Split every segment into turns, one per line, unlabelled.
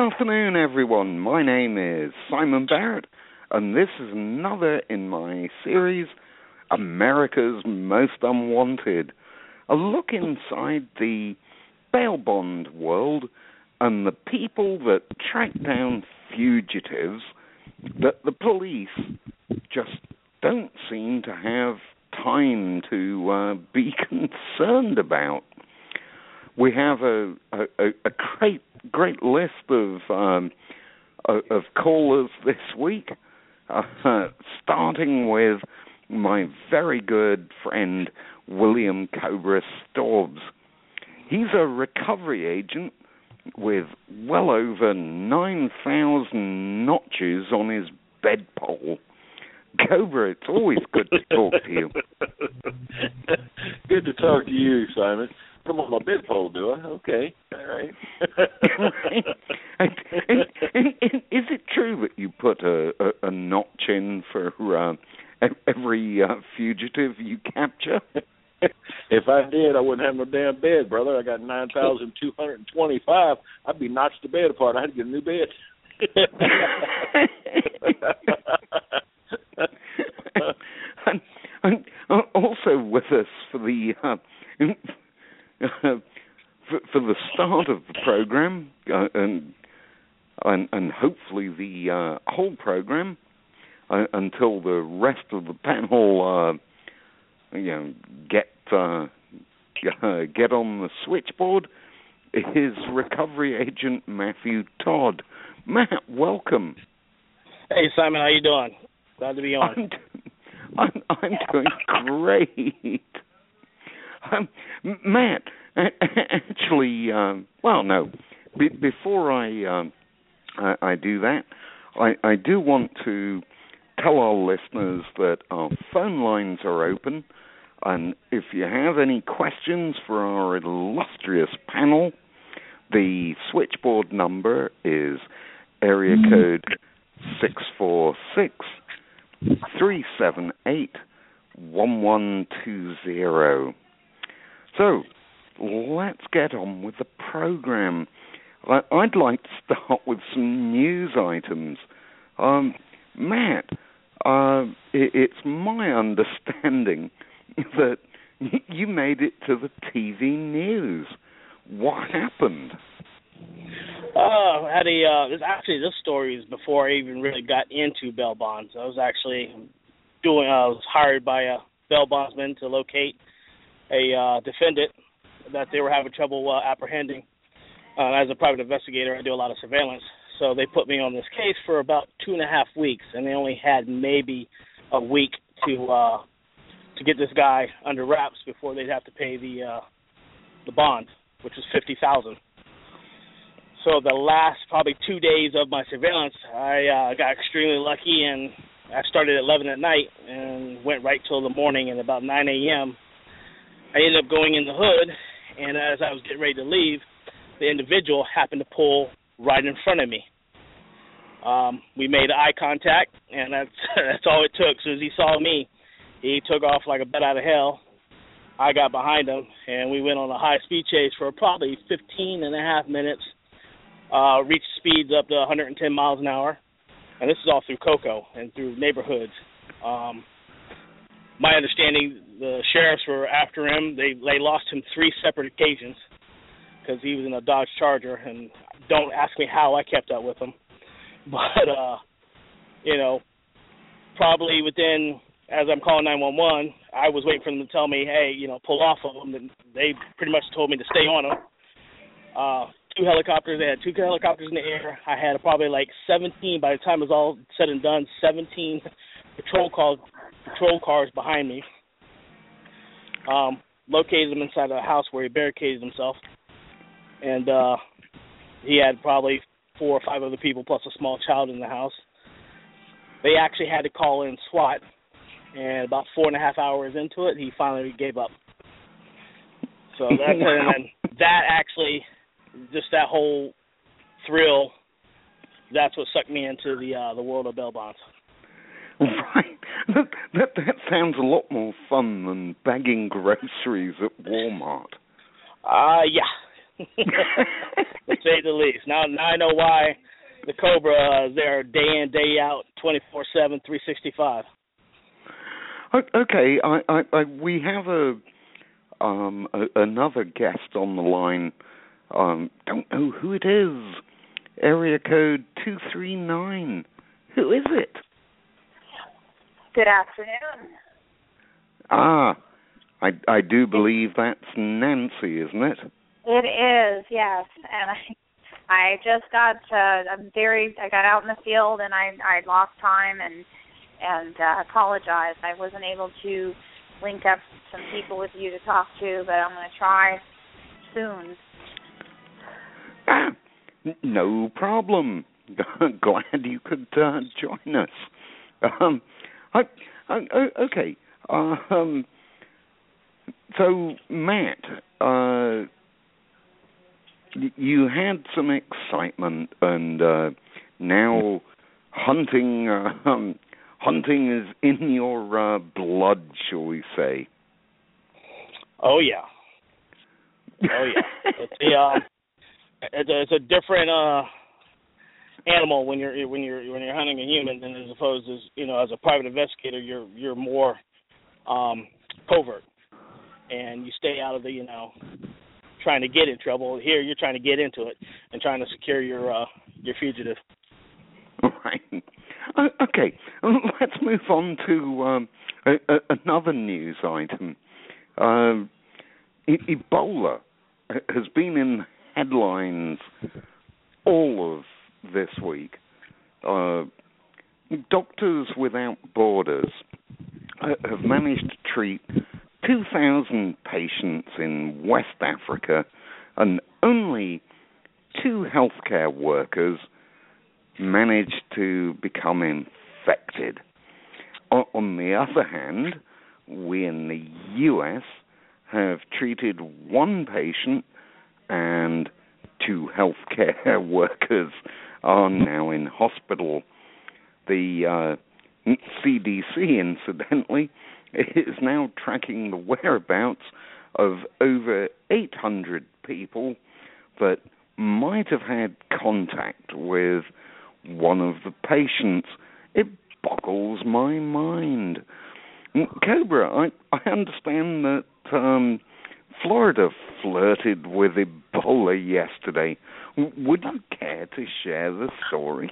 afternoon, everyone. My name is Simon Barrett, and this is another in my series, America's Most Unwanted, a look inside the bail bond world and the people that track down fugitives that the police just don't seem to have time to be concerned about. We have a great list of callers this week, starting with my very good friend William Cobra Storbs. He's a recovery agent with well over 9,000 notches on his bedpole. Cobra, it's always good to talk to you.
Good to talk to you, Simon. I'm on my bedpole, do I? Okay, all right.
and is it true that you put a notch in for every fugitive you capture?
If I did, I wouldn't have no damn bed, brother. I got 9,225. I'd be notched the bed apart. I had to get a new bed.
and also with us for the for the start of the program and hopefully the whole program until the rest of the panel get on the switchboard is recovery agent Matthew Todd. Matt, welcome.
Hey Simon, how you doing? Glad to be on.
I'm doing great. Matt, actually, before I do that, I do want to tell our listeners that our phone lines are open, and if you have any questions for our illustrious panel, the switchboard number is area code 646-378-1120. So, let's get on with the program. I'd like to start with some news items. Matt, it's my understanding that you made it to the TV news. What happened?
This story is before I even really got into bail bonds. I was hired by a bail bondsman to locate a defendant that they were having trouble apprehending. As a private investigator, I do a lot of surveillance. So they put me on this case for about 2.5 weeks, and they only had maybe a week to get this guy under wraps before they'd have to pay the bond, which was $50,000. So the last probably 2 days of my surveillance, I got extremely lucky, and I started at 11 at night and went right till the morning. And about 9 a.m., I ended up going in the hood, and as I was getting ready to leave, the individual happened to pull right in front of me. We made eye contact, and that's all it took. As soon as he saw me, he took off like a bat out of hell. I got behind him, and we went on a high-speed chase for probably 15 and a half minutes, reached speeds up to 110 miles an hour, and this is all through Cocoa and through neighborhoods. My understanding, the sheriffs were after him. They lost him 3 separate occasions because he was in a Dodge Charger, and don't ask me how I kept up with him. But, probably within, as I'm calling 911, I was waiting for them to tell me, hey, pull off of them, and they pretty much told me to stay on them. 2 helicopters, they had 2 helicopters in the air. I had probably like 17, by the time it was all said and done, 17 patrol cars behind me. Located him inside a house where he barricaded himself. And he had probably 4 or 5 other people plus a small child in the house. They actually had to call in SWAT, and about 4.5 hours into it, he finally gave up. So that's it. And then that actually, just that whole thrill, that's what sucked me into the world of bail bonds.
Right. That sounds a lot more fun than bagging groceries at Walmart.
Yeah. to say the least. Now I know why the Cobra is there day in, day out, 24/7, 365.
Okay, we have another guest on the line. Don't know who it is. Area code 239. Who is it?
Good afternoon.
I do believe that's Nancy, isn't it?
It is, yes. And I just got I got out in the field and I lost time and apologized. I wasn't able to link up some people with you to talk to, but I'm going to try soon.
No problem. Glad you could join us. Okay. So, Matt, you had some excitement, and now hunting is in your blood, shall we say?
Oh yeah. It's a different animal when you're hunting a human than as opposed as as a private investigator you're more covert and you stay out of the trying to get in trouble. Here you're trying to get into it and trying to secure your fugitive.
Right. Okay. Let's move on to another news item. Ebola has been in headlines all of this week. Doctors Without Borders have managed to treat 2,000 patients in West Africa, and only 2 healthcare workers managed to become infected. On the other hand, we in the U.S. have treated 1 patient, and 2 healthcare workers are now in hospital. The CDC, incidentally, is now tracking the whereabouts of over 800 people that might have had contact with one of the patients. It boggles my mind. Cobra, I understand that Florida flirted with Ebola yesterday. Would you care to share the story?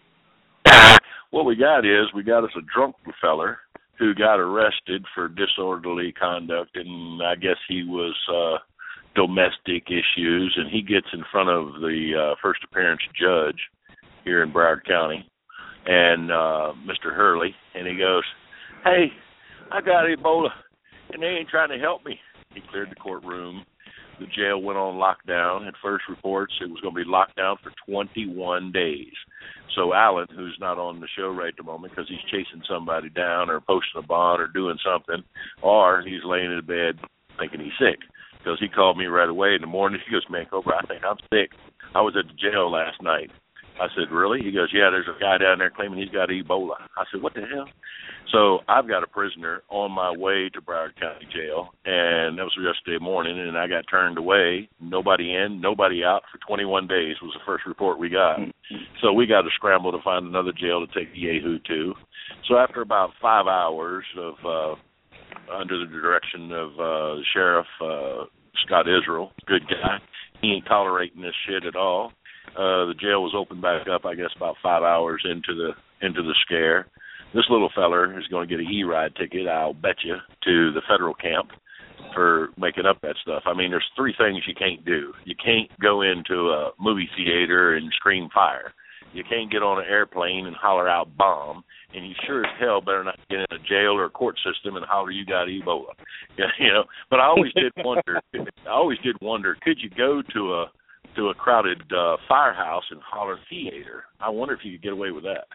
What we got us a drunk feller who got arrested for disorderly conduct, and I guess he was domestic issues, and he gets in front of the first appearance judge here in Broward County, and Mr. Hurley, and he goes, "Hey, I got Ebola, and they ain't trying to help me." He cleared the courtroom. The jail went on lockdown. At first reports, it was going to be locked down for 21 days. So Alan, who's not on the show right at the moment because he's chasing somebody down or posting a bond or doing something, or he's laying in bed thinking he's sick, because he called me right away in the morning. He goes, "Man, Cobra, I think I'm sick. I was at the jail last night." I said, "Really?" He goes, "Yeah, there's a guy down there claiming he's got Ebola." I said, "What the hell?" So I've got a prisoner on my way to Broward County Jail, and that was yesterday morning, and I got turned away. Nobody in, nobody out for 21 days was the first report we got. So we got to scramble to find another jail to take the Yahoo to. So after about 5 hours of under the direction of Sheriff Scott Israel, good guy, he ain't tolerating this shit at all. The jail was opened back up, I guess, about 5 hours into the scare. This little feller is going to get an E-ride ticket, I'll bet you, to the federal camp for making up that stuff. I mean, there's 3 things you can't do. You can't go into a movie theater and scream fire. You can't get on an airplane and holler out bomb. And you sure as hell better not get in a jail or a court system and holler you got Ebola. But I always did wonder, could you go to a crowded firehouse and holler theater? I wonder if you could get away with that.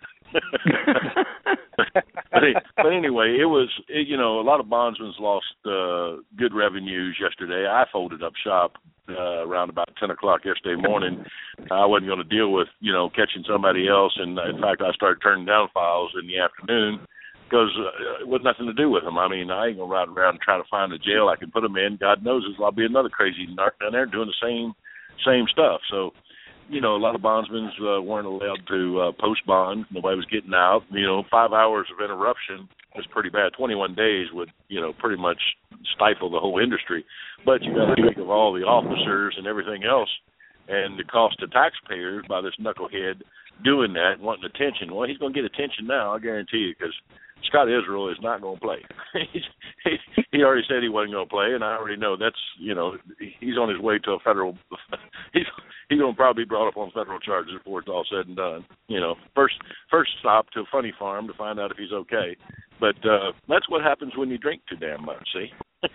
but anyway, it was, a lot of bondsmen lost good revenues yesterday. I folded up shop around about 10 o'clock yesterday morning. I wasn't going to deal with, catching somebody else. And in fact, I started turning down files in the afternoon because it was nothing to do with them. I mean, I ain't going to ride around and try to find a jail I can put them in. God knows there'll be another crazy narc down there doing the same stuff. So, a lot of bondsmen weren't allowed to post bond. Nobody was getting out. 5 hours of interruption was pretty bad. 21 days would, pretty much stifle the whole industry. But you got to think of all the officers and everything else, and the cost to taxpayers by this knucklehead doing that, wanting attention. Well, he's going to get attention now, I guarantee you, because Scott Israel is not going to play. He already said he wasn't going to play, and I already know that's, he's on his way to a federal. He's going to probably be brought up on federal charges before it's all said and done. First stop to a funny farm to find out if he's okay. But that's what happens when you drink too damn much. See.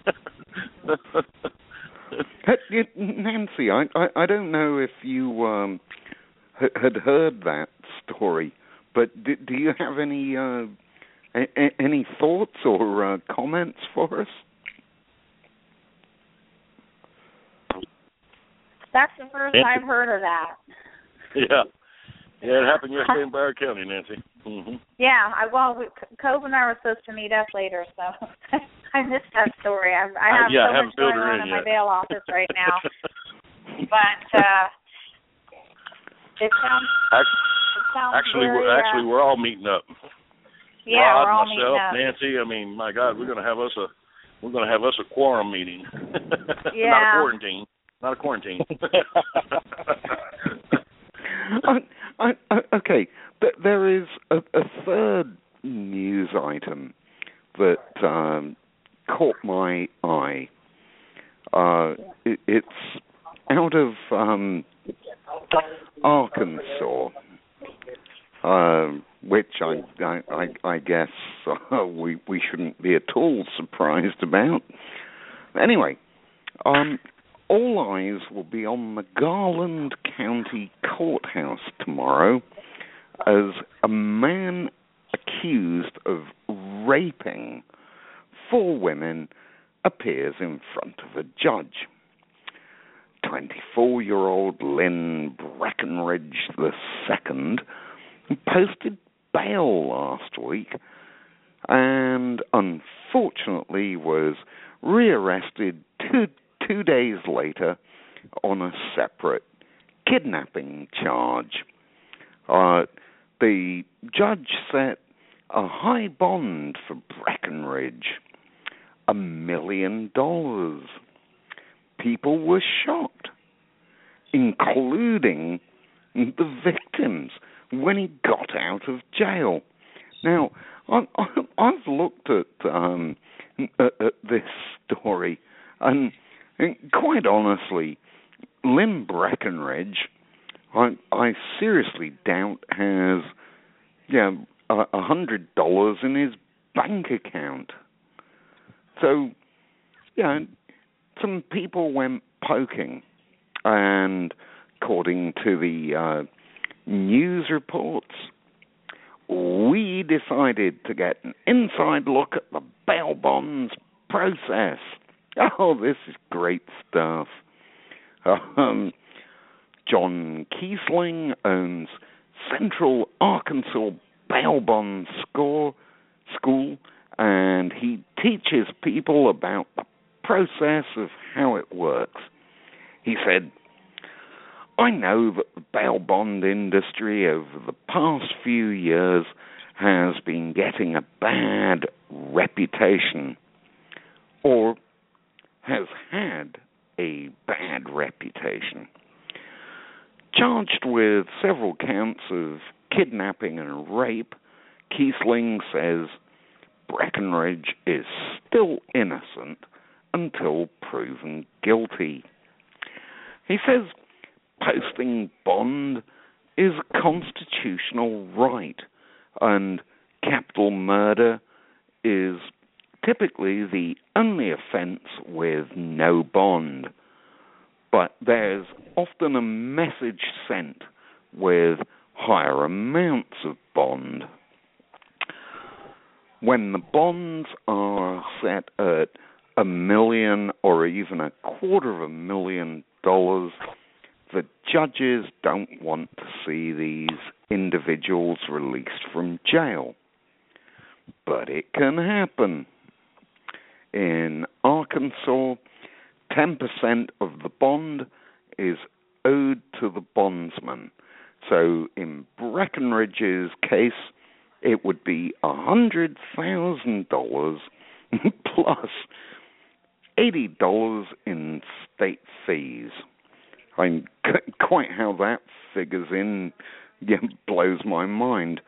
Nancy, I don't know if you had heard that story, but do you have any thoughts or comments for us?
That's the first I've heard of that.
Yeah, it happened yesterday in Broward County, Nancy. Mm-hmm.
Yeah, Cove and I were supposed to meet up later, so I missed that story. I have so much going on in my bail office right now. But it sounds
actually,
very,
we're all meeting up.
Yeah,
Rod,
we're all
myself,
meeting up.
Nancy. I mean, my God, we're going to have us a quorum meeting.
Yeah.
Not a quarantine.
Okay, but there is a third news item that caught my eye. It's out of Arkansas, which I guess we shouldn't be at all surprised about. Anyway, all eyes will be on the Garland County Courthouse tomorrow as a man accused of raping 4 women appears in front of a judge. 24-year-old Lynn Breckenridge II posted bail last week and unfortunately was rearrested two days later on a separate kidnapping charge. The judge set a high bond for Breckenridge, $1 million. People were shocked, including the victims, when he got out of jail. Now, I've looked at this story, and quite honestly, Lynn Breckenridge, I seriously doubt has $100 in his bank account. So, some people went poking, and according to the news reports, we decided to get an inside look at the bail bonds process. Oh, this is great stuff. John Kiesling owns Central Arkansas Bail Bond School, and he teaches people about the process of how it works. He said, I know that the bail bond industry over the past few years has been getting a bad reputation, or has had a bad reputation. Charged with several counts of kidnapping and rape, Kiesling says Breckenridge is still innocent until proven guilty. He says posting bond is a constitutional right, and capital murder is typically the only offense with no bond. But there's often a message sent with higher amounts of bond. When the bonds are set at $1 million or even $250,000, the judges don't want to see these individuals released from jail. But it can happen. In Arkansas, 10% of the bond is owed to the bondsman. So in Breckenridge's case, it would be $100,000 plus $80 in state fees. Quite how that figures in blows my mind.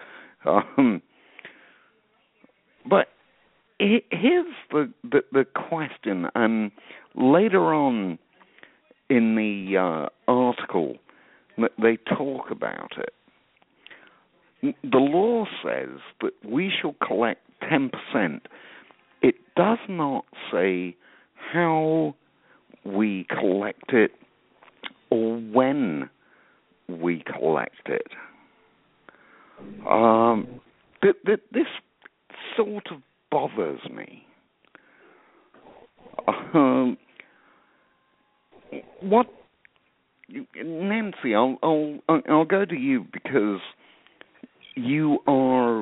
But here's the question, and later on in the article, they talk about it. The law says that we shall collect 10%. It does not say how we collect it or when we collect it. This sort of bothers me. What, Nancy? I'll go to you because you are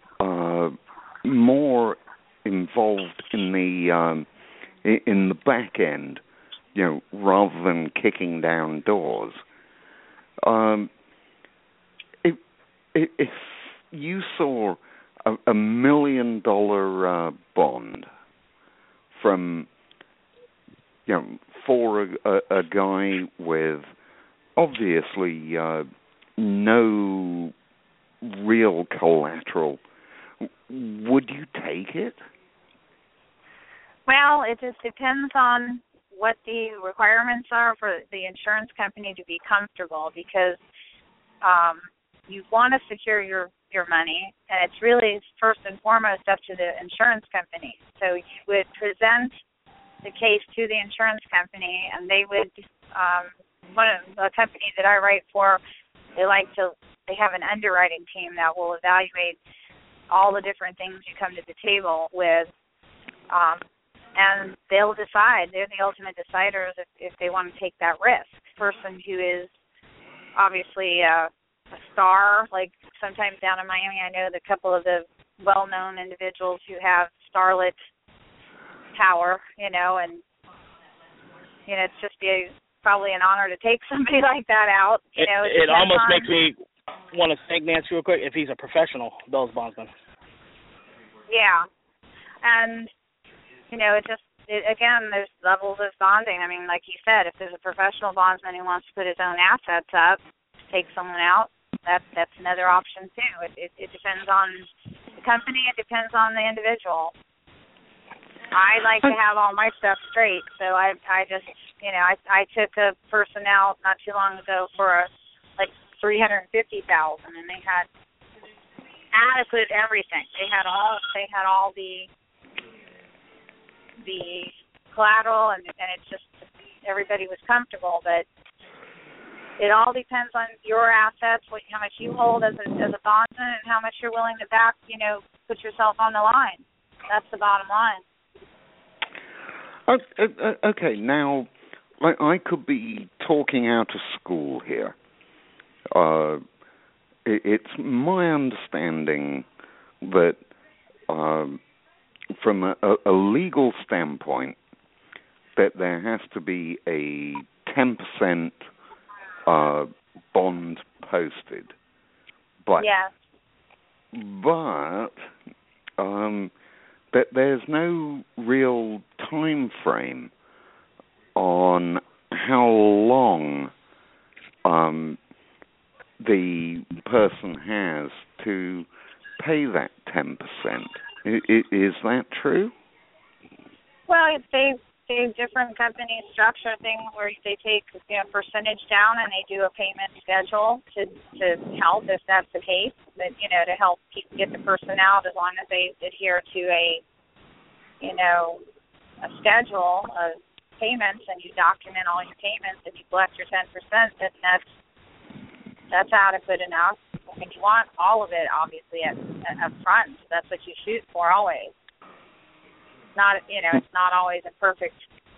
more involved in the back end, rather than kicking down doors. If you saw $1 million bond from, for a guy with obviously no real collateral, would you take it?
Well, it just depends on what the requirements are for the insurance company to be comfortable, because you want to secure your money, and it's really first and foremost up to the insurance company. So you would present the case to the insurance company, and they would, one of the company that I write for, they have an underwriting team that will evaluate all the different things you come to the table with, and they'll decide. They're the ultimate deciders if they want to take that risk. Person who is obviously a star, like sometimes down in Miami, I know the couple of the well-known individuals who have starlit power, and it's just probably an honor to take somebody like that out.
It almost makes me want to thank Nancy real quick if he's a professional Bells bondsman.
Yeah, and again, there's levels of bonding. I mean, like you said, if there's a professional bondsman who wants to put his own assets up, take someone out, that's another option too. It depends on the company. It depends on the individual. I like to have all my stuff straight, so I just, I took a person out not too long ago for $350,000, and they had adequate everything. They had all the collateral, and it's just everybody was comfortable. But it all depends on your assets, how much you hold as a bondsman, and how much you're willing to back, put yourself on the line. That's the bottom line.
Okay, now I could be talking out of school here. It's my understanding that from a legal standpoint, that there has to be a 10% bond posted. But,
yes.
But that there's no real time frame on how long the person has to pay that 10%. Is that true?
Well, different companies structure things where they take percentage down, and they do a payment schedule to help if that's the case. But to help get the person out, as long as they adhere to a schedule of payments, and you document all your payments, and you collect your 10%, then that's adequate enough. And you want all of it, obviously, up front. That's what you shoot for always. It's not always a perfect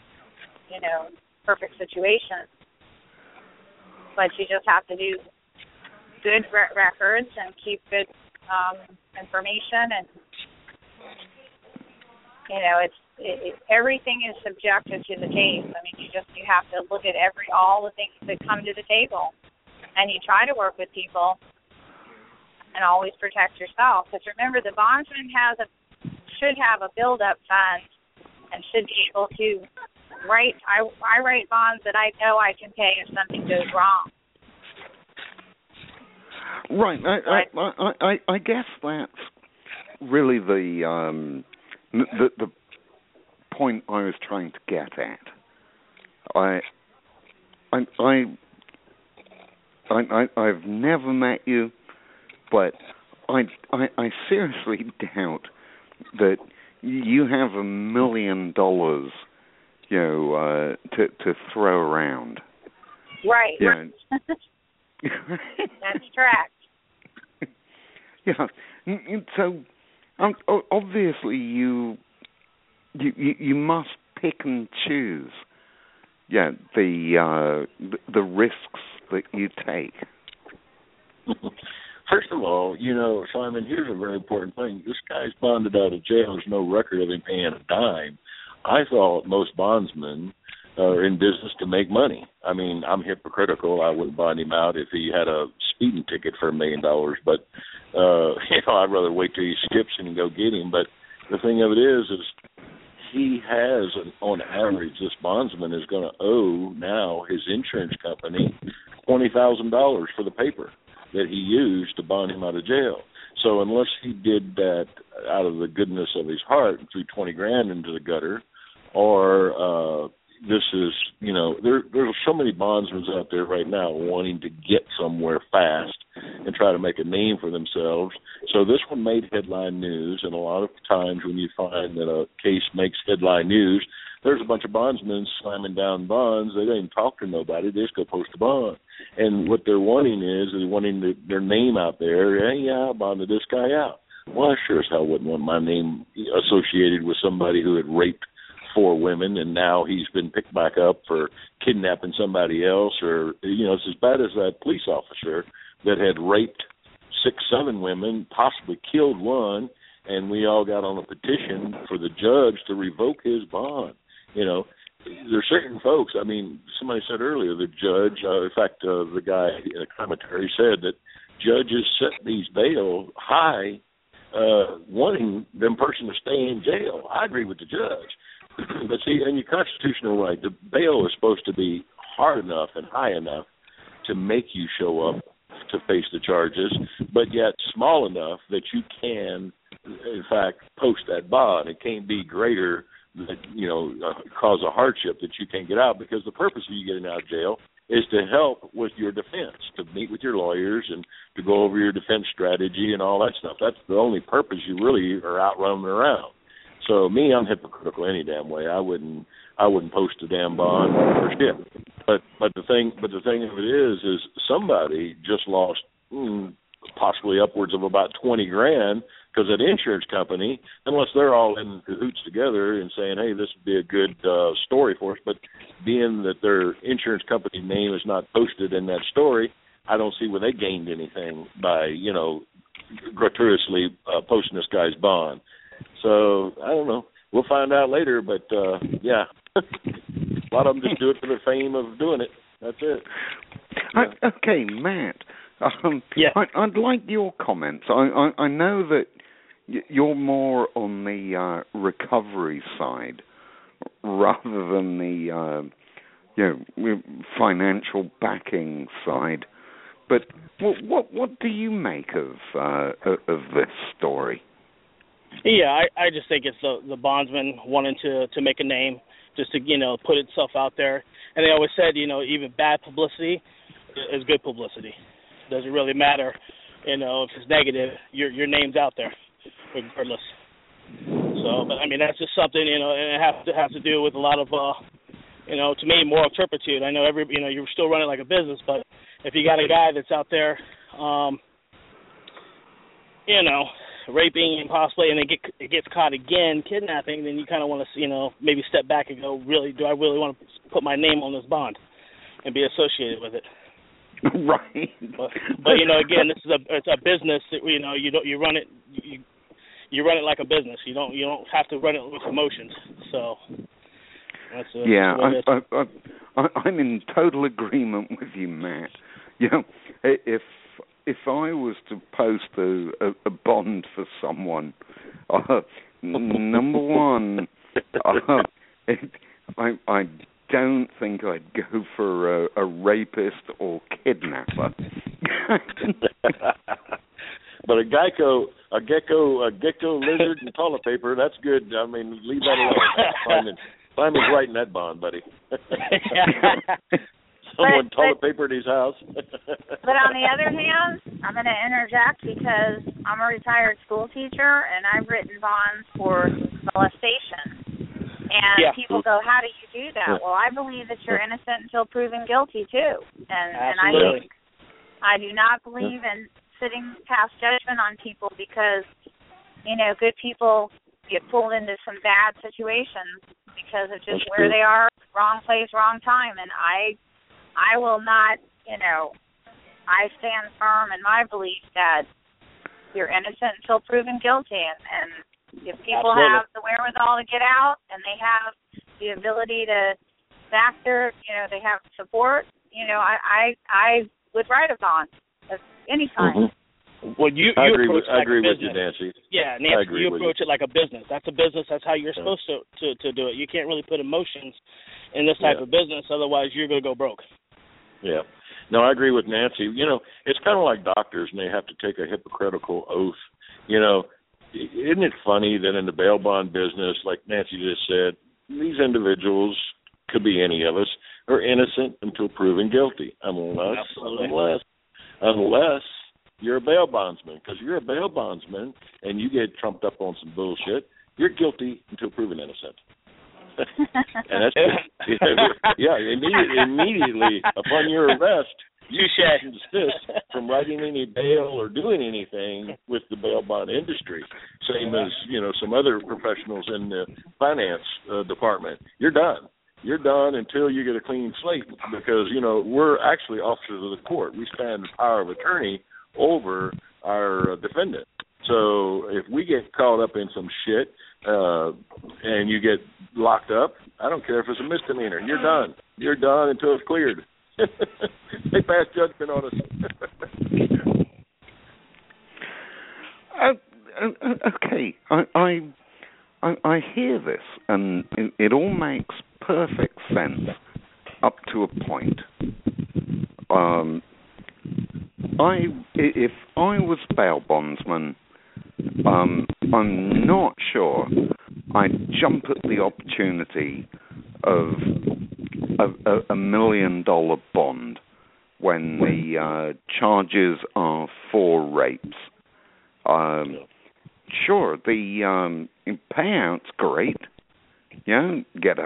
situation. But you just have to do good records and keep good information, and everything is subjective to the case. I mean, you have to look at all the things that come to the table, and you try to work with people, and always protect yourself. Because remember, the bondsman should have a build-up fund, and should be able to write. I write bonds that I know I can pay if something goes wrong.
Right. I guess that's really the point I was trying to get at. I've never met you, but I seriously doubt that you have $1 million, to throw around.
Right.
Yeah.
That's correct.
Yeah. So obviously you must pick and choose. Yeah, the risks that you take.
First of all, Simon, here's a very important thing. This guy's bonded out of jail. There's no record of him paying a dime. I thought most bondsmen are in business to make money. I mean, I'm hypocritical. I wouldn't bond him out if he had a speeding ticket for $1 million. But, I'd rather wait till he skips and go get him. But the thing of it is he has, on average, this bondsman is going to owe now his insurance company $20,000 for the paper that he used to bond him out of jail. So unless he did that out of the goodness of his heart and threw $20,000 into the gutter, or this is, there's so many bondsmen out there right now wanting to get somewhere fast and try to make a name for themselves. So this one made headline news, and a lot of times when you find that a case makes headline news, there's a bunch of bondsmen slamming down bonds. They don't even talk to nobody. They just go post a bond. And what they're wanting is they're wanting their name out there. Hey, I bonded this guy out. Well, I sure as hell wouldn't want my name associated with somebody who had raped 4 women, and now he's been picked back up for kidnapping somebody else, or, it's as bad as that police officer that had raped 6, 7 women, possibly killed one, and we all got on a petition for the judge to revoke his bond. There's certain folks, I mean, somebody said earlier, the judge, in fact, the guy in the commentary said that judges set these bail high, wanting them person to stay in jail. I agree with the judge. But see, in your constitutional right, the bail is supposed to be hard enough and high enough to make you show up to face the charges, but yet small enough that you can, in fact, post that bond. It can't be greater that, cause a hardship that you can't get out, because the purpose of you getting out of jail is to help with your defense, to meet with your lawyers and to go over your defense strategy and all that stuff. That's the only purpose you really are out running around. So me, I'm hypocritical any damn way. I wouldn't post a damn bond for shit. But the thing of it is somebody just lost possibly upwards of about $20,000 because that insurance company, unless they're all in cahoots together and saying, hey, this would be a good story for us, but being that their insurance company name is not posted in that story, I don't see where they gained anything by gratuitously posting this guy's bond. So, I don't know. We'll find out later, but, yeah. A lot of them just do it for the fame of doing it. That's it. Yeah.
Okay, Matt.
Yeah.
I'd like your comments. I know that you're more on the recovery side rather than the financial backing side. But what do you make of this story?
Yeah, I just think it's the bondsman wanting to make a name, just to put itself out there. And they always said even bad publicity is good publicity. Doesn't really matter, if it's negative, your name's out there, regardless. So, but I mean that's just something and it has to do with a lot of to me moral turpitude. I know you're still running like a business, but if you got a guy that's out there, raping and possibly, and it gets caught again kidnapping, then you kind of want to maybe step back and go, really, do I really want to put my name on this bond and be associated with it?
Right.
But again, it's a business that you run it. you run it like a business. You don't have to run it with emotions. So that's
I'm in total agreement with you, Matt. You know, if I was to post a bond for someone, number one, I don't think I'd go for a rapist or kidnapper.
But a gecko, lizard, and toilet paper, that's good. I mean, leave that alone. Simon's writing that bond, buddy. Someone toilet papered his house.
But on the other hand, I'm going to interject because I'm a retired school teacher, and I've written bonds for molestation. And people go, how do you do that? Well, I believe that you're innocent until proven guilty, too. And I do not believe in sitting past judgment on people because, you know, good people get pulled into some bad situations because of just where they are, wrong place, wrong time. And I will not, you know, I stand firm in my belief that you're innocent until proven guilty. And if people have the wherewithal to get out and they have the ability to back their, you know, they have support, you know, I would write a bond at any time.
Well, you
approach it like
I agree
a
with
business. You, Nancy.
Yeah, Nancy, you approach it like a business. That's a business. That's how you're supposed to do it. You can't really put emotions in this type of business, otherwise you're going to go broke.
Yeah. No, I agree with Nancy. You know, it's kind of like doctors, and they have to take a hypocritical oath. You know, isn't it funny that in the bail bond business, like Nancy just said, these individuals, could be any of us, are innocent until proven guilty, unless you're a bail bondsman. Because you're a bail bondsman and you get trumped up on some bullshit, you're guilty until proven innocent. And that's immediately upon your arrest, you can desist from writing any bail or doing anything with the bail bond industry. Same as, you know, some other professionals in the finance department. You're done. You're done until you get a clean slate because, you know, we're actually officers of the court. We stand the power of attorney over our defendant. So if we get caught up in some shit and you get locked up, I don't care if it's a misdemeanor. You're done. You're done until it's cleared. They pass judgment on us.
Okay, I hear this, and it all makes perfect sense up to a point. If I was bail bondsman, I'm not sure I'd jump at the opportunity of a $1 million bond when the charges are 4 rapes. Sure, the payout's great. You know, get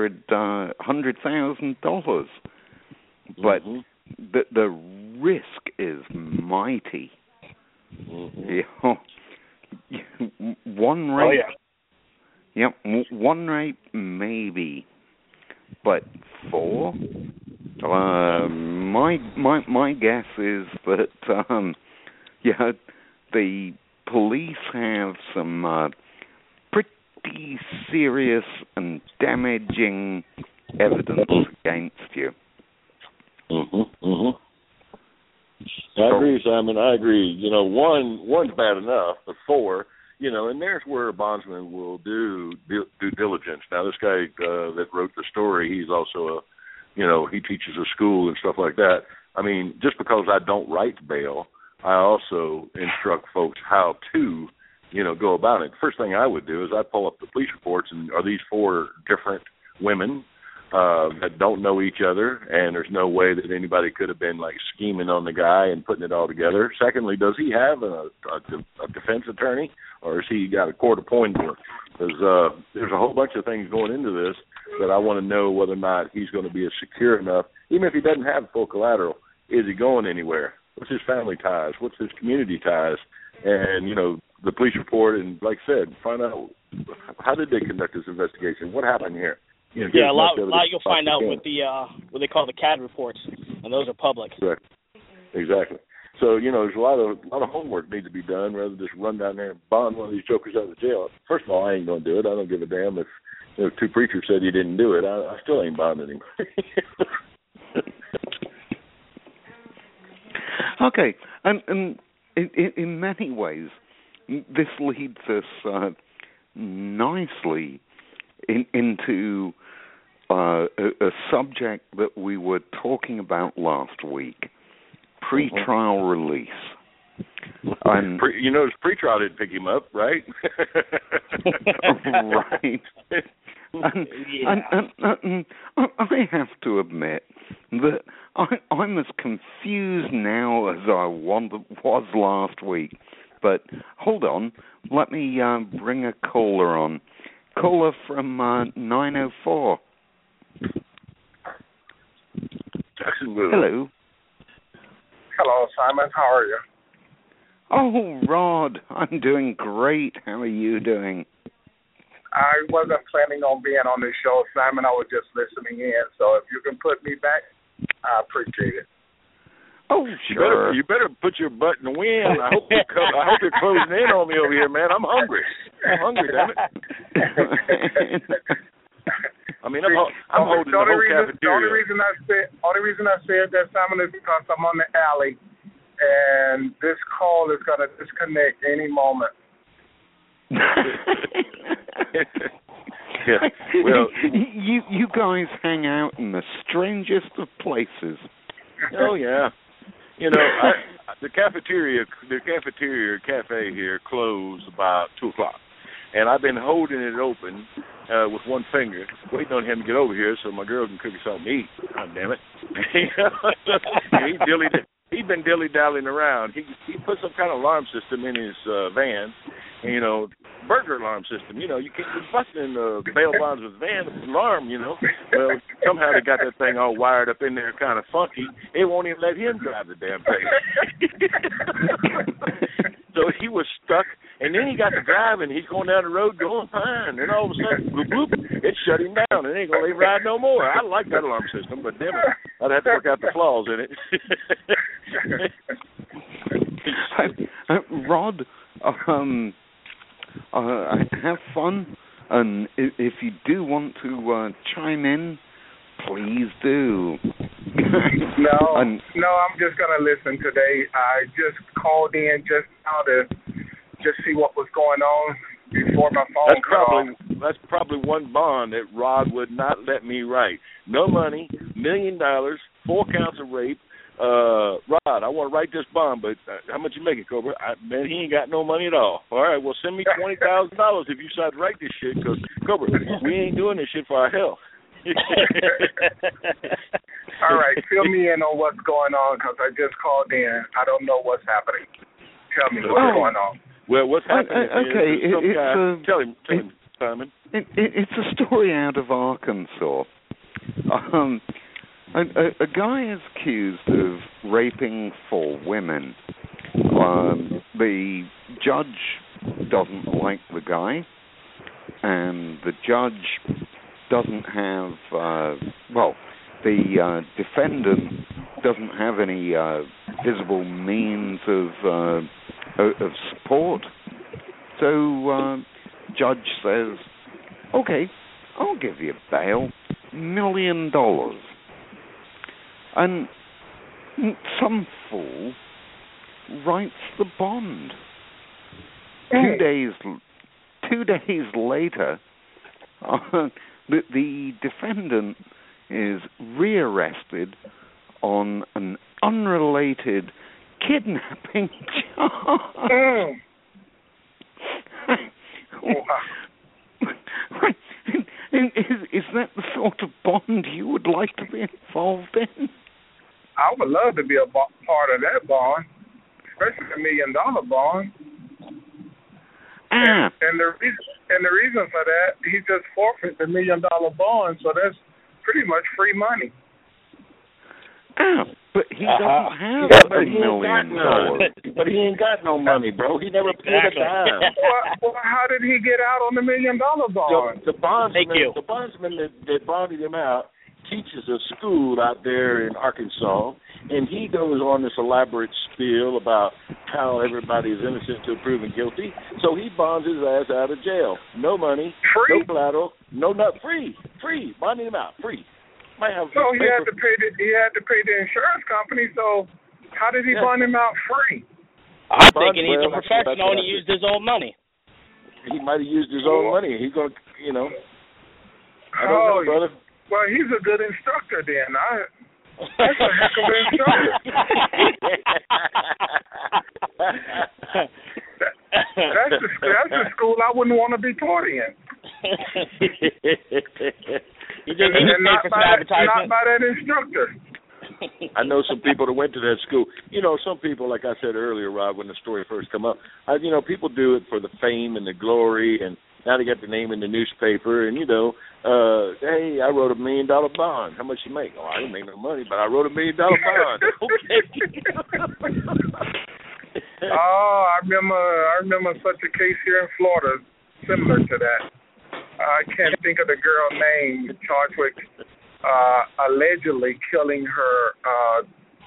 $100,000, but the risk is mighty. You know, one rape. One rape maybe, but 4. My guess is that the police have some pretty serious and damaging evidence against you.
I agree, Simon. I agree. You know, one's bad enough, but 4, you know, and there's where a bondsman will do due diligence. Now, this guy that wrote the story, he's also he teaches a school and stuff like that. I mean, just because I don't write bail, I also instruct folks how to, go about it. First thing I would do is I'd pull up the police reports, and are these 4 different women that don't know each other, and there's no way that anybody could have been like scheming on the guy and putting it all together. Secondly, does he have a defense attorney, or has he got a court-appointed one? Because there's a whole bunch of things going into this that I want to know whether or not he's going to be secure enough. Even if he doesn't have full collateral, is he going anywhere? What's his family ties? What's his community ties? And, the police report, and like I said, find out how did they conduct this investigation? What happened here?
A lot you'll find out with the what they call the CAD reports, and those are public.
Correct. Exactly. So, there's a lot of homework needs to be done rather than just run down there and bond one of these jokers out of jail. First of all, I ain't going to do it. I don't give a damn if two preachers said he didn't do it. I still ain't bonding him.
Okay, and in many ways, this leads us nicely into a subject that we were talking about last week, pretrial release.
Pretrial didn't pick him up, right?
Right. And I have to admit that I'm as confused now as I was last week. But hold on, let me bring a caller on. Caller from 904.
Jacksonville.
Hello.
Hello, Simon. How are you?
Oh, Rod, I'm doing great. How are you doing?
I wasn't planning on being on this show, Simon. I was just listening in. So if you can put me back, I appreciate it.
Oh, sure.
You better put your butt in the wind. I hope you're closing in on me over here, man. I'm hungry. Damn it. I mean, I'm holding the whole cafeteria.
The only reason I said that, Simon, is because I'm on the alley, and this call is going to disconnect any moment.
Yeah. Well,
you guys hang out in the strangest of places.
Oh yeah. The cafeteria cafe here closed about 2:00, and I've been holding it open with one finger, waiting on him to get over here so my girl can cook us something to eat. God damn it! He's been dilly-dallying around. He put some kind of alarm system in his van, burglar alarm system. You can't be busting bail bonds with van alarm, Well, somehow they got that thing all wired up in there kind of funky. They won't even let him drive the damn thing. So he was stuck, and then he got to driving. He's going down the road going fine, and all of a sudden, bloop, bloop, it shut him down, and he ain't going to let him ride no more. I like that alarm system, but damn it, I'd have to work out the flaws in it.
Rod, have fun, and if you do want to chime in, please do.
No, I'm just going to listen today. I just called in just now to just see what was going on before my phone cut off.
That's probably one bond that Rod would not let me write. No money, $1 million, 4 counts of rape. Rod, I want to write this bond, but how much you make it, Cobra? Man, he ain't got no money at all. All right, well, send me $20,000 if you decide to write this shit, because, Cobra, we ain't doing this shit for our health.
All right, fill me in on what's going on, because I just called in. I don't know what's happening. Tell me what's going on.
Well, what's happening
is
tell him, Simon.
It's a story out of Arkansas. A guy is accused of raping 4 women. The judge doesn't like the guy, and the judge doesn't have, the defendant doesn't have any visible means of support. So judge says, okay, I'll give you bail, $1 million. And some fool writes the bond. 2 days later, the defendant is rearrested on an unrelated kidnapping charge. Right. Is that the sort of bond you would like to be involved in?
I would love to be a part of that bond, especially $1 million bond. And the reason for that, he just forfeited the $1 million bond, so that's pretty much free money.
But he doesn't have $1 million.
But he ain't got no money, bro. He never paid a dime.
Well, how did he get out on the $1 million bond?
The bondsman that bonded him out teaches a school out there in Arkansas, And he goes on this elaborate spiel about how everybody is innocent until proven guilty. So he bonds his ass out of jail. No money,
free?
No collateral, no not free, bonding him out, free.
So he had to pay the insurance company. So how did he bond him out free?
I'm thinking he's a professional and he used his own money.
He might have used his own money. He's gonna, I don't know, brother.
Well, he's a good instructor then. That's a heck of an instructor. That's the school I wouldn't want to be taught in.
Not
by that instructor.
I know some people that went to that school. Some people, like I said earlier, Rob, when the story first came up, people do it for the fame and the glory, and now they got their name in the newspaper, and, hey, I wrote $1 million bond. How much you make? Oh, I didn't make no money, but I wrote $1 million bond. Okay.
I remember such a case here in Florida, similar to that. I can't think of the girl name charged with allegedly killing her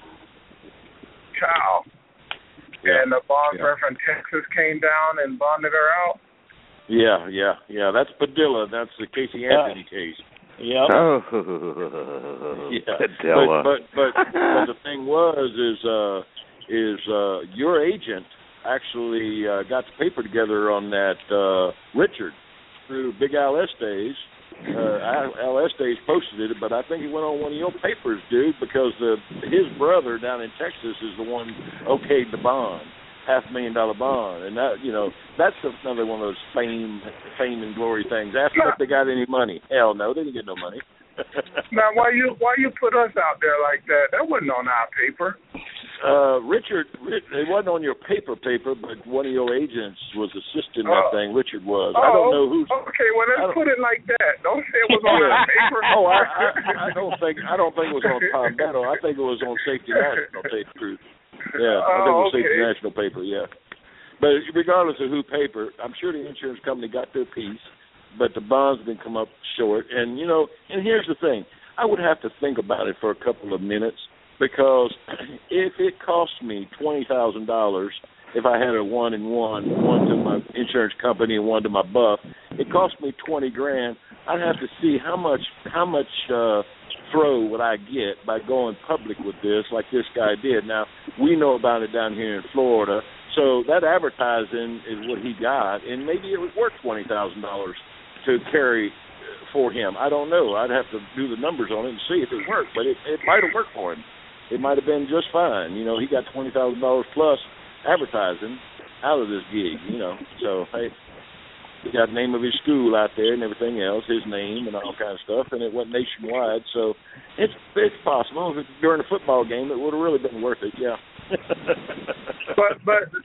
child. Yeah. And the bondsman from Texas came down and bonded her out.
Yeah. That's Padilla. That's the Casey Anthony case.
Yeah.
Oh,
yeah.
Padilla.
But the thing is your agent actually got the paper together on that Richard through Big Al Estes. Al Estes posted it, but I think he went on one of your papers, dude, because his brother down in Texas is the one okayed the bond, $500,000 bond, and that's another one of those fame and glory things. Ask them if they got any money. Hell no, they didn't get no money.
Now, why you put us out there like that? That wasn't on our paper.
Richard, it wasn't on your paper, but one of your agents was assisting that thing. Richard was. I don't know who's.
Okay, well let's put it like that. Don't say it was on our paper.
I don't think it was on Palmetto. I think it was on Safety National. To tell you the truth. Yeah, I think it was Safety National paper. Yeah, but regardless of who paper, I'm sure the insurance company got their piece, but the bonds didn't come up short. And and here's the thing: I would have to think about it for a couple of minutes. Because if it cost me $20,000, if I had a 1-and-1, one to my insurance company and one to my buff, it cost me $20,000. I'd have to see how much throw would I get by going public with this, like this guy did. Now we know about it down here in Florida, so that advertising is what he got, and maybe it was worth $20,000 to carry for him. I don't know. I'd have to do the numbers on it and see if it worked, but it might have worked for him. It might have been just fine. He got $20,000 plus advertising out of this gig, So, hey, he got the name of his school out there and everything else, his name and all kinds of stuff, and it went nationwide. So it's possible. If during a football game, it would have really been worth it, yeah.
But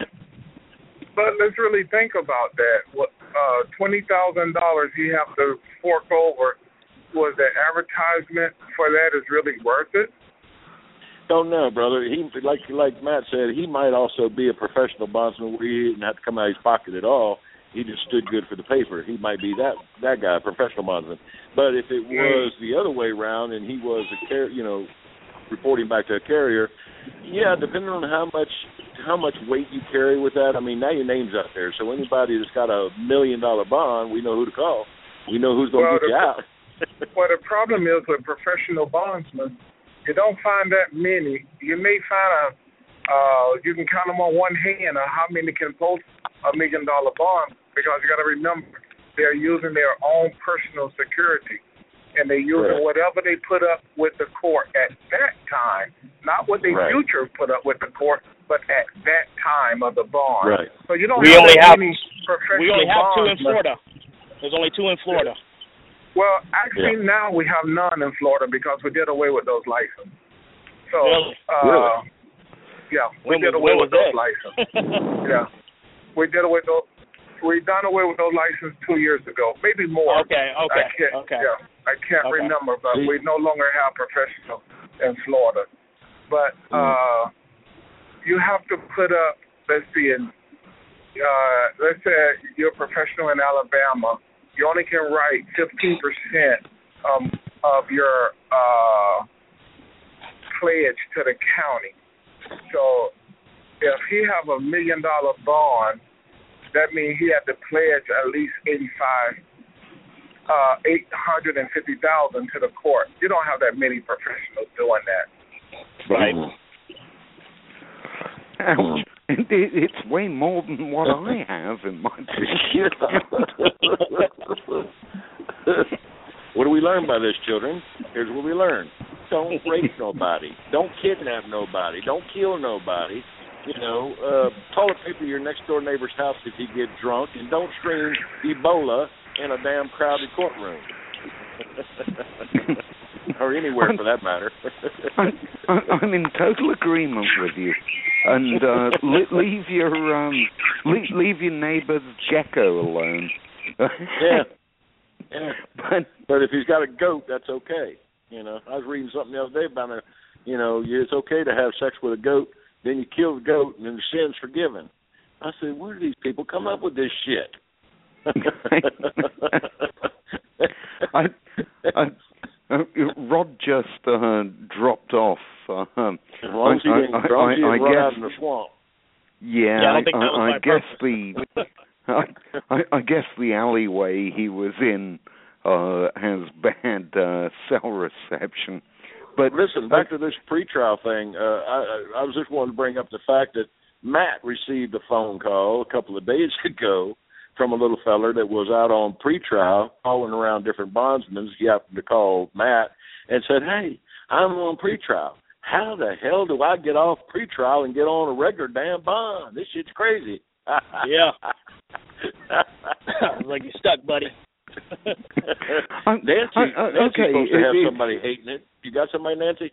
let's really think about that. $20,000 you have to fork over. Was the advertisement for that is really worth it?
Don't know, brother. He like Matt said, he might also be a professional bondsman where he didn't have to come out of his pocket at all. He just stood good for the paper. He might be that guy, a professional bondsman. But if it was the other way around and he was reporting back to a carrier, yeah, depending on how much weight you carry with that. I mean, now your name's out there, so anybody that's got $1 million bond, we know who to call. We know who's going to get you out.
Well, the problem is with professional bondsmen, you don't find that many. You may find you can count them on one hand of how many can post $1 million bond, because you got to remember they're using their own personal security, and they're using whatever they put up with the court at that time, not what they future put up with the court, but at that time of the bond.
Right.
So you don't
we
have
only have
professional
we only have
bondsmen.
2 in Florida. There's only 2 in Florida.
Well, actually, now we have none in Florida because we did away with those licenses. So,
really?
Yeah, we did away with those licenses. Yeah, we did away with those. We done away with those licenses 2 years ago, maybe more.
Okay.
Yeah, I can't remember, but we no longer have professional in Florida. But you have to put up. Let's see, let's say you're a professional in Alabama. You only can write 15% of your pledge to the county. So if he have $1 million bond, that means he had to pledge at least $850,000 to the court. You don't have that many professionals doing that.
Right.
Ouch. It's way more than what I have in my
What do we learn by this, children? Here's what we learn. Don't rape nobody. Don't kidnap nobody. Don't kill nobody. You know, toilet paper your next door neighbor's house if he gets drunk, and don't scream Ebola in a damn crowded courtroom. Or anywhere for that matter.
I'm in total agreement with you. And leave your neighbor's gecko alone.
Yeah. But if he's got a goat, that's okay. You know, I was reading something the other day about it's okay to have sex with a goat. Then you kill the goat, and then the sin's forgiven. I said, where do these people come up with this shit?
Rod just dropped off.
As long as he didn't run out in the swamp.
Yeah,
I don't think that was my purpose.
I guess the alleyway he was in has bad cell reception. But
listen, back to this pretrial thing. I was just wanting to bring up the fact that Matt received a phone call a couple of days ago from a little feller that was out on pretrial, calling around different bondsmen. He happened to call Matt and said, "Hey, I'm on pretrial. How the hell do I get off pretrial and get on a regular damn bond? This shit's crazy."
Yeah. Like you're stuck, buddy.
Nancy's supposed to have somebody hating it. You got somebody, Nancy?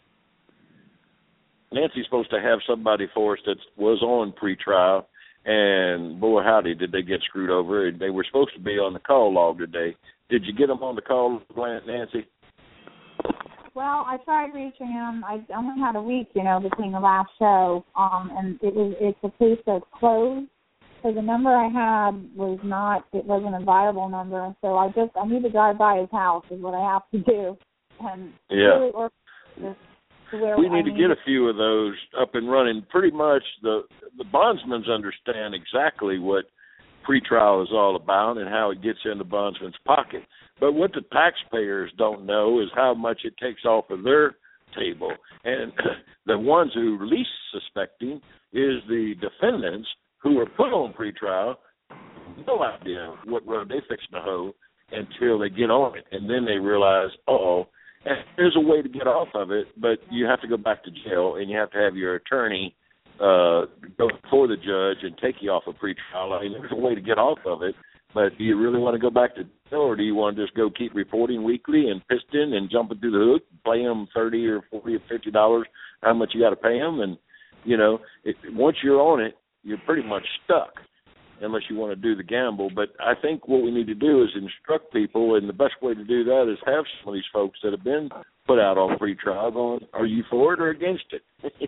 Nancy's supposed to have somebody for us that was on pretrial, and boy, howdy, did they get screwed over. They were supposed to be on the call log today. Did you get them on the call, Nancy?
Well, I tried reaching him. I only had a week, between the last show, and it's a case that's closed. So the number I had wasn't a viable number. So I need to drive by his house is what I have to do. And really work this to where
we need to get a few of those up and running. Pretty much the bondsmen understand exactly what pretrial is all about and how it gets in the bondsman's pocket. But what the taxpayers don't know is how much it takes off of their table. And the ones who are least suspecting is the defendants who are put on pretrial, no idea what road they fixing to hoe until they get on it. And then they realize, and there's a way to get off of it, but you have to go back to jail and you have to have your attorney go before the judge and take you off of pretrial. I mean, there's a way to get off of it, but do you really want to go back to jail, or do you want to just go keep reporting weekly and piston and jumping through the hook, pay them $30 or $40 or $50, how much you got to pay them? And, once you're on it, you're pretty much stuck unless you want to do the gamble. But I think what we need to do is instruct people, and the best way to do that is have some of these folks that have been put out on pretrial going, are you for it or against it?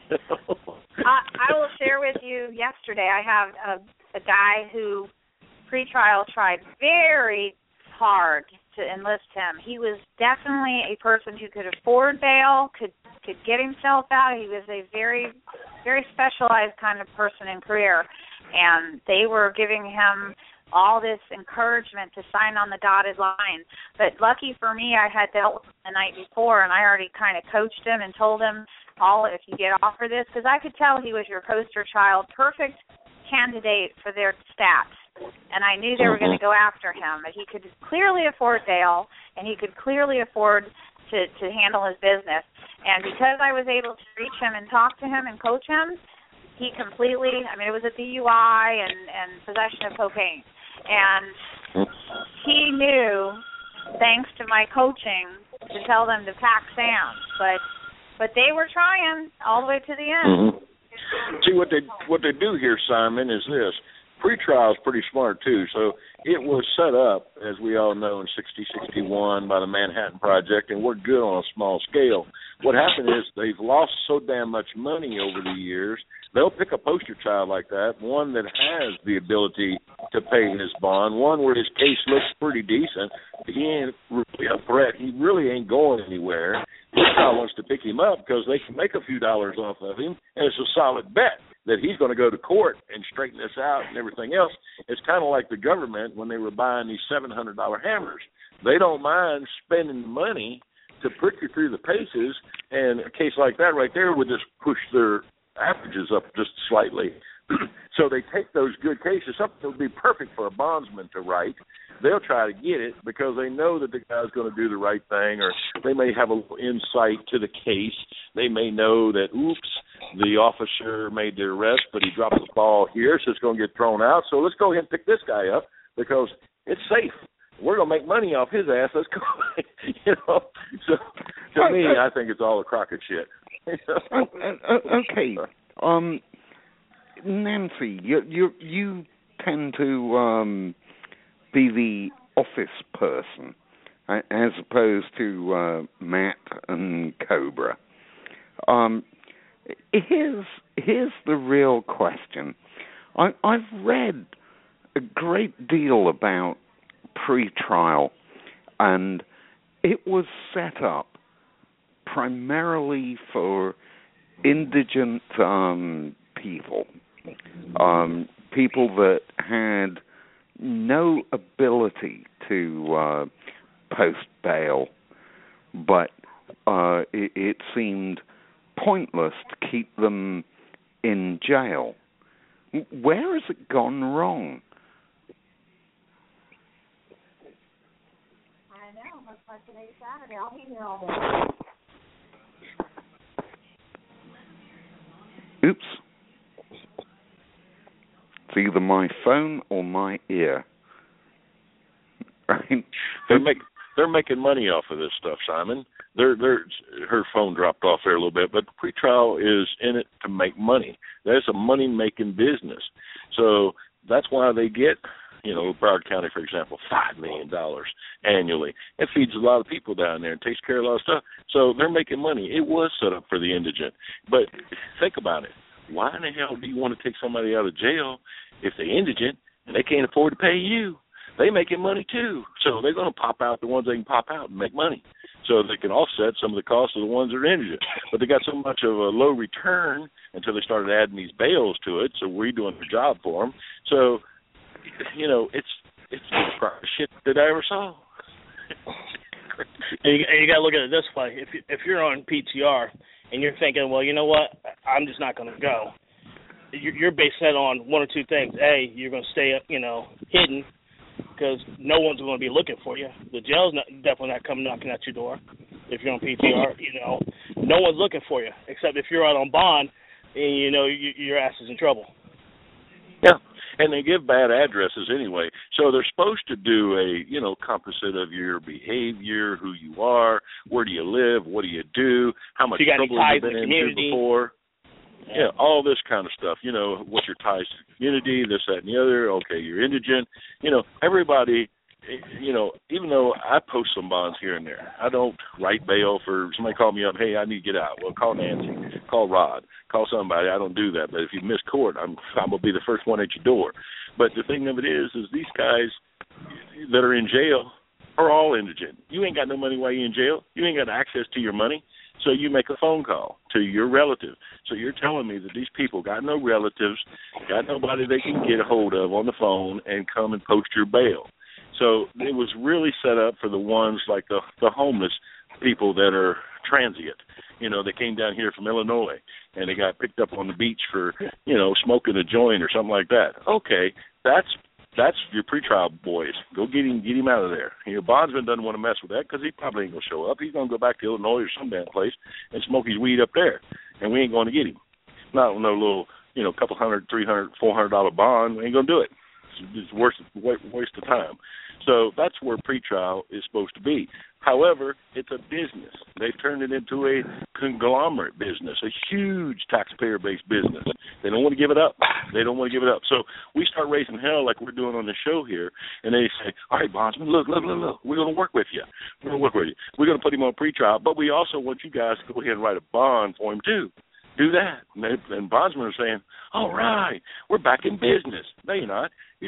I will share with you yesterday, I have a guy who pretrial tried very hard to enlist him. He was definitely a person who could afford bail, could get himself out. He was a very, very specialized kind of person in career, and they were giving him all this encouragement to sign on the dotted line. But lucky for me, I had dealt with him the night before, and I already kind of coached him and told him, if you get offered this, because I could tell he was your poster child, perfect candidate for their stats. And I knew they were going to go after him. But he could clearly afford bail, and he could clearly afford to handle his business. And because I was able to reach him and talk to him and coach him, he completely, it was a DUI and possession of cocaine. And he knew, thanks to my coaching, to tell them to pack Sam. But they were trying all the way to the end.
Mm-hmm. See, what they do here, Simon, is this. Pretrial is pretty smart, too. So it was set up, as we all know, in 60-61 by the Manhattan Project, and we're good on a small scale. What happened is they've lost so damn much money over the years, they'll pick a poster child like that, one that has the ability to pay his bond, one where his case looks pretty decent. He ain't really a threat. He really ain't going anywhere. pretrial wants to pick him up because they can make a few dollars off of him, and it's a solid bet that he's going to go to court and straighten this out and everything else. It's kind of like the government when they were buying these $700 hammers. They don't mind spending money to put you through the paces, and a case like that right there would just push their averages up just slightly. So they take those good cases, something that would be perfect for a bondsman to write. They'll try to get it because they know that the guy's going to do the right thing, or they may have a little insight to the case. They may know that, oops, the officer made the arrest, but he dropped the ball here, so it's going to get thrown out. So let's go ahead and pick this guy up because it's safe. We're going to make money off his ass. Let's go. So to me, I think it's all a crock of shit.
Okay. Nancy, you tend to be the office person as opposed to Matt and Cobra. Here's the real question. I've read a great deal about pre-trial, and it was set up primarily for indigent people, people that had no ability to post bail, but it seemed pointless to keep them in jail. Where has it gone wrong?
I know. Looks like today's Saturday. I'll be here all day.
Oops. It's either my phone or my ear. Right?
They're making money off of this stuff, Simon. Her phone dropped off there a little bit, but pretrial is in it to make money. That's a money-making business. So that's why they get, Broward County, for example, $5 million annually. It feeds a lot of people down there and takes care of a lot of stuff. So they're making money. It was set up for the indigent. But think about it. Why in the hell do you want to take somebody out of jail if they're indigent and they can't afford to pay you? They're making money too. So they're going to pop out the ones they can pop out and make money so they can offset some of the costs of the ones that are indigent. But they got so much of a low return until they started adding these bails to it, so we're doing the job for them. So, it's the crappiest shit that I ever saw.
And you got to look at it this way. If you're on PTR and you're thinking, well, you know what, I'm just not going to go, you're basing it on one or two things. A, you're going to stay up, hidden because no one's going to be looking for you. The jail's definitely not coming knocking at your door if you're on PTR. No one's looking for you except if you're out on bond and your ass is in trouble.
Yeah, and they give bad addresses anyway. So they're supposed to do a, composite of your behavior, who you are, where do you live, what do you do, how much trouble have you been into before. Yeah, all this kind of stuff. What's your ties to the community, this, that, and the other. Okay, you're indigent. Everybody, even though I post some bonds here and there, I don't write bail for somebody call me up, hey, I need to get out. Well, call Nancy, call Rod, call somebody. I don't do that. But if you miss court, I'm going to be the first one at your door. But the thing of it is these guys that are in jail are all indigent. You ain't got no money while you're in jail. You ain't got access to your money. So you make a phone call to your relative. So you're telling me that these people got no relatives, got nobody they can get a hold of on the phone and come and post your bail. So it was really set up for the ones like the homeless people that are transient. They came down here from Illinois and they got picked up on the beach for, smoking a joint or something like that. Okay, that's your pretrial boys. Go get him out of there. Bondsman doesn't want to mess with that because he probably ain't going to show up. He's going to go back to Illinois or some damn place and smoke his weed up there, and we ain't going to get him. Not no little, couple $100, $300, $400 bond. We ain't going to do it. It's waste of time. So that's where pretrial is supposed to be. However, it's a business. They've turned it into a conglomerate business, a huge taxpayer-based business. They don't want to give it up. So we start raising hell like we're doing on the show here, and they say, all right, bondsman, look, we're going to work with you. We're going to put him on pretrial, but we also want you guys to go ahead and write a bond for him too. Do that. And bondsmen are saying, all right, we're back in business. No, you're not. You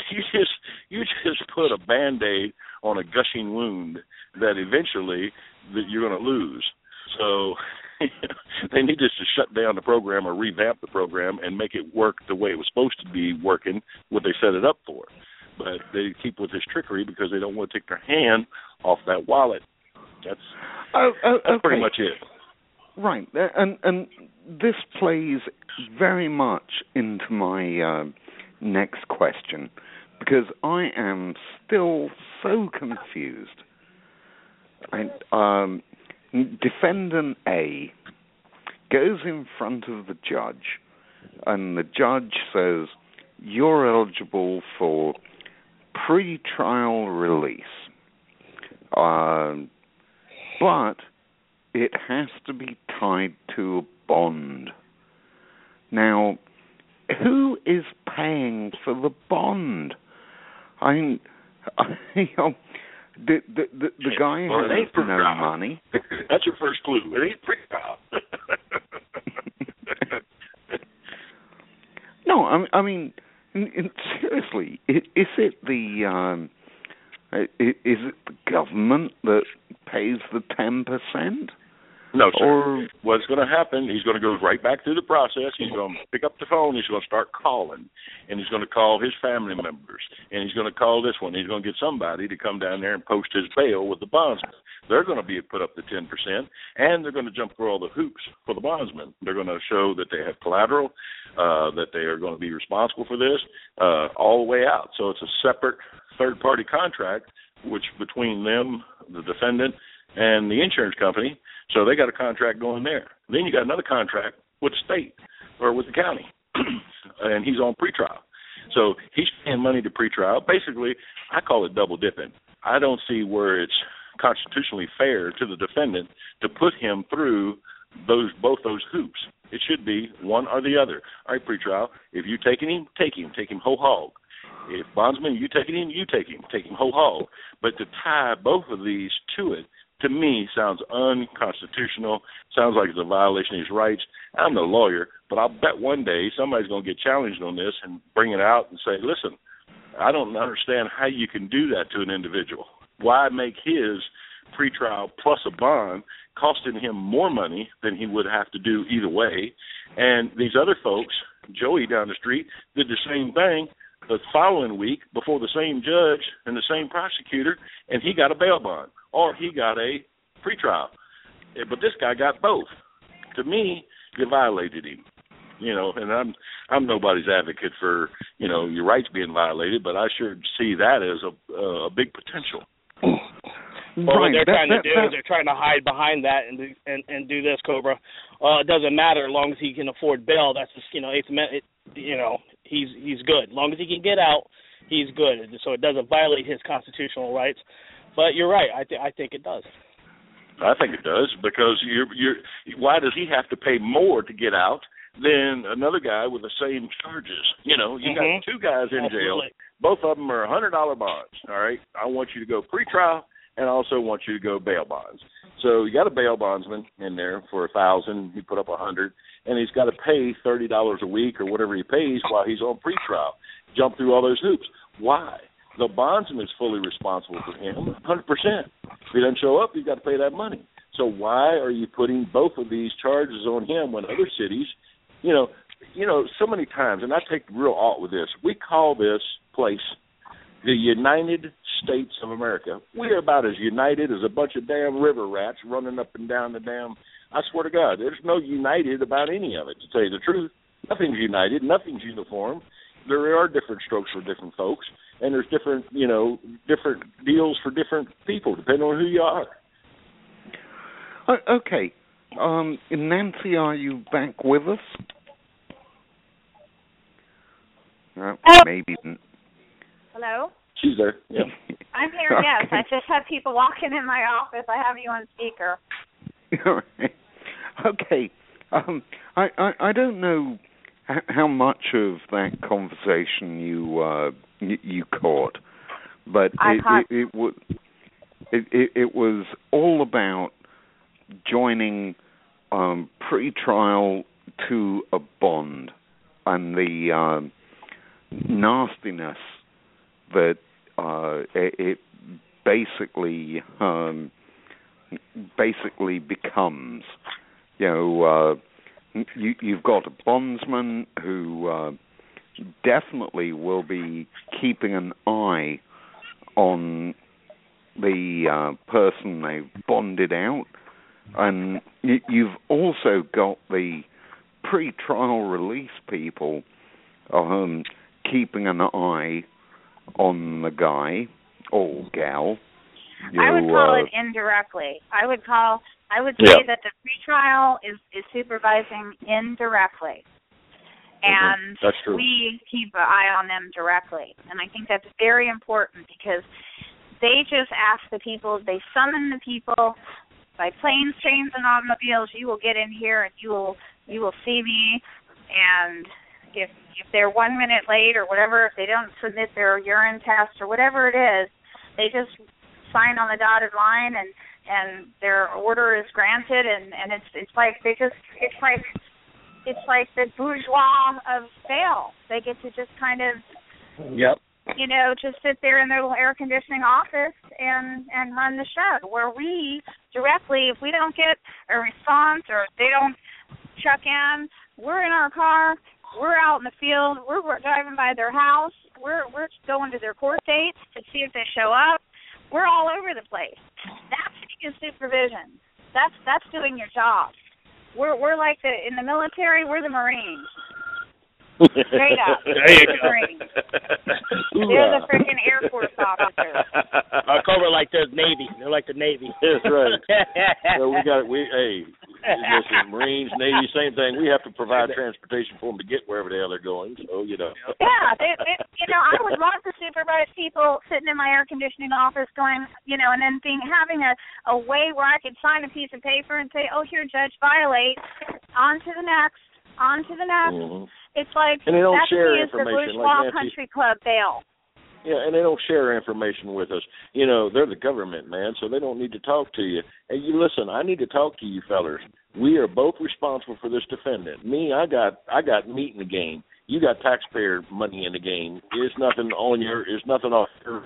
just put a Band-Aid on a gushing wound that eventually that you're going to lose. So they need just to shut down the program or revamp the program and make it work the way it was supposed to be working, what they set it up for. But they keep with this trickery because they don't want to take their hand off that wallet. That's pretty much it.
Right, and this plays very much into my next question, because I am still so confused. Defendant A goes in front of the judge, and the judge says, you're eligible for pre-trial release, but it has to be tied to a bond. Now, who is paying for the bond? The guy who has no money.
That's your first clue. It ain't pre-trial.
No, I mean, seriously, is it the government that pays the 10%?
No, sir. Or what's going to happen, he's going to go right back through the process. He's going to pick up the phone. He's going to start calling, and he's going to call his family members, and he's going to call this one. He's going to get somebody to come down there and post his bail with the bondsman. They're going to be put up to 10%, and they're going to jump through all the hoops for the bondsman. They're going to show that they have collateral, that they are going to be responsible for this, all the way out. So it's a separate third-party contract, which between them, the defendant, and the insurance company. So they got a contract going there. Then you got another contract with the state or with the county, and he's on pretrial. So he's paying money to pretrial. Basically, I call it double dipping. I don't see where it's constitutionally fair to the defendant to put him through both those hoops. It should be one or the other. All right, pretrial, if you're taking him, take him whole hog. If bondsman, you taking him, you take him whole hog. But to tie both of these to it, to me, sounds unconstitutional, sounds like it's a violation of his rights. I'm no lawyer, but I'll bet one day somebody's going to get challenged on this and bring it out and say, listen, I don't understand how you can do that to an individual. Why make his pretrial plus a bond costing him more money than he would have to do either way? And these other folks, Joey down the street, did the same thing the following week before the same judge and the same prosecutor, and he got a bail bond. Or he got a pretrial. But this guy got both. To me, you violated him. And I'm nobody's advocate for, your rights being violated, but I sure see that as a big potential.
Well, what they're trying to do is they're trying to hide behind that and do this, Cobra. It doesn't matter as long as he can afford bail. That's just, he's good. As long as he can get out, he's good. So it doesn't violate his constitutional rights. But you're right. I think it does.
I think it does because why does he have to pay more to get out than another guy with the same charges? You got two guys in jail. Both of them are $100 bonds. All right. I want you to go pretrial and I also want you to go bail bonds. So you got a bail bondsman in there for $1,000. He put up $100, and he's got to pay $30 a week or whatever he pays while he's on pretrial. Jump through all those hoops. Why? The bondsman is fully responsible for him, 100%. If he doesn't show up, you've got to pay that money. So why are you putting both of these charges on him when other cities, so many times, and I take real alt with this, we call this place the United States of America. We are about as united as a bunch of damn river rats running up and down the damn, I swear to God, there's no united about any of it, to tell you the truth. Nothing's united. Nothing's uniform. There are different strokes for different folks, and there's different deals for different people, depending on who you are.
Okay. Nancy, are you back with us? Maybe.
Hello?
She's there. Yeah.
I'm here, okay. Yes. I just had people walking in my office. I have you on speaker.
All right. Okay. I don't know how much of that conversation you caught, but it was all about joining pre-trial to a bond and the nastiness that it basically basically becomes. You've got a bondsman who definitely will be keeping an eye on the person they've bonded out, and you've also got the pre-trial release people keeping an eye on the guy or gal.
I would call it indirectly. I would say that the pretrial is supervising indirectly. And
that's true.
We keep an eye on them directly. And I think that's very important because they just ask the people, they summon the people by planes, trains, and automobiles. You will get in here and you will see me. And if they're 1 minute late or whatever, if they don't submit their urine test or whatever it is, they just sign on the dotted line and their order is granted, and it's like the bourgeois of bail. They get to just kind of just sit there in their little air conditioning office and run the show. Where we directly, if we don't get a response or they don't check in, we're in our car, we're out in the field, we're driving by their house, we're going to their court dates to see if they show up. We're all over the place. That's supervision. That's doing your job. We're like in the military. We're the Marines. Straight up.
There you go.
Marines. They're the freaking Air Force officers.
Cobra like the Navy. They're like the Navy.
That's right. So listen, Marines, Navy, same thing. We have to provide transportation for them to get wherever the hell they're going. So
Yeah, I would love to supervise people sitting in my air conditioning office, going, and then having a way where I could sign a piece of paper and say, "Oh, here, Judge, violate." On to the next.
Mm-hmm.
It's like
and they don't
that's
share
the
information
bourgeois
like
country club bail.
Yeah, and they don't share information with us. They're the government, man, so they don't need to talk to you. Hey, you listen, I need to talk to you fellers. We are both responsible for this defendant. Me, I got meat in the game. You got taxpayer money in the game. There's nothing off your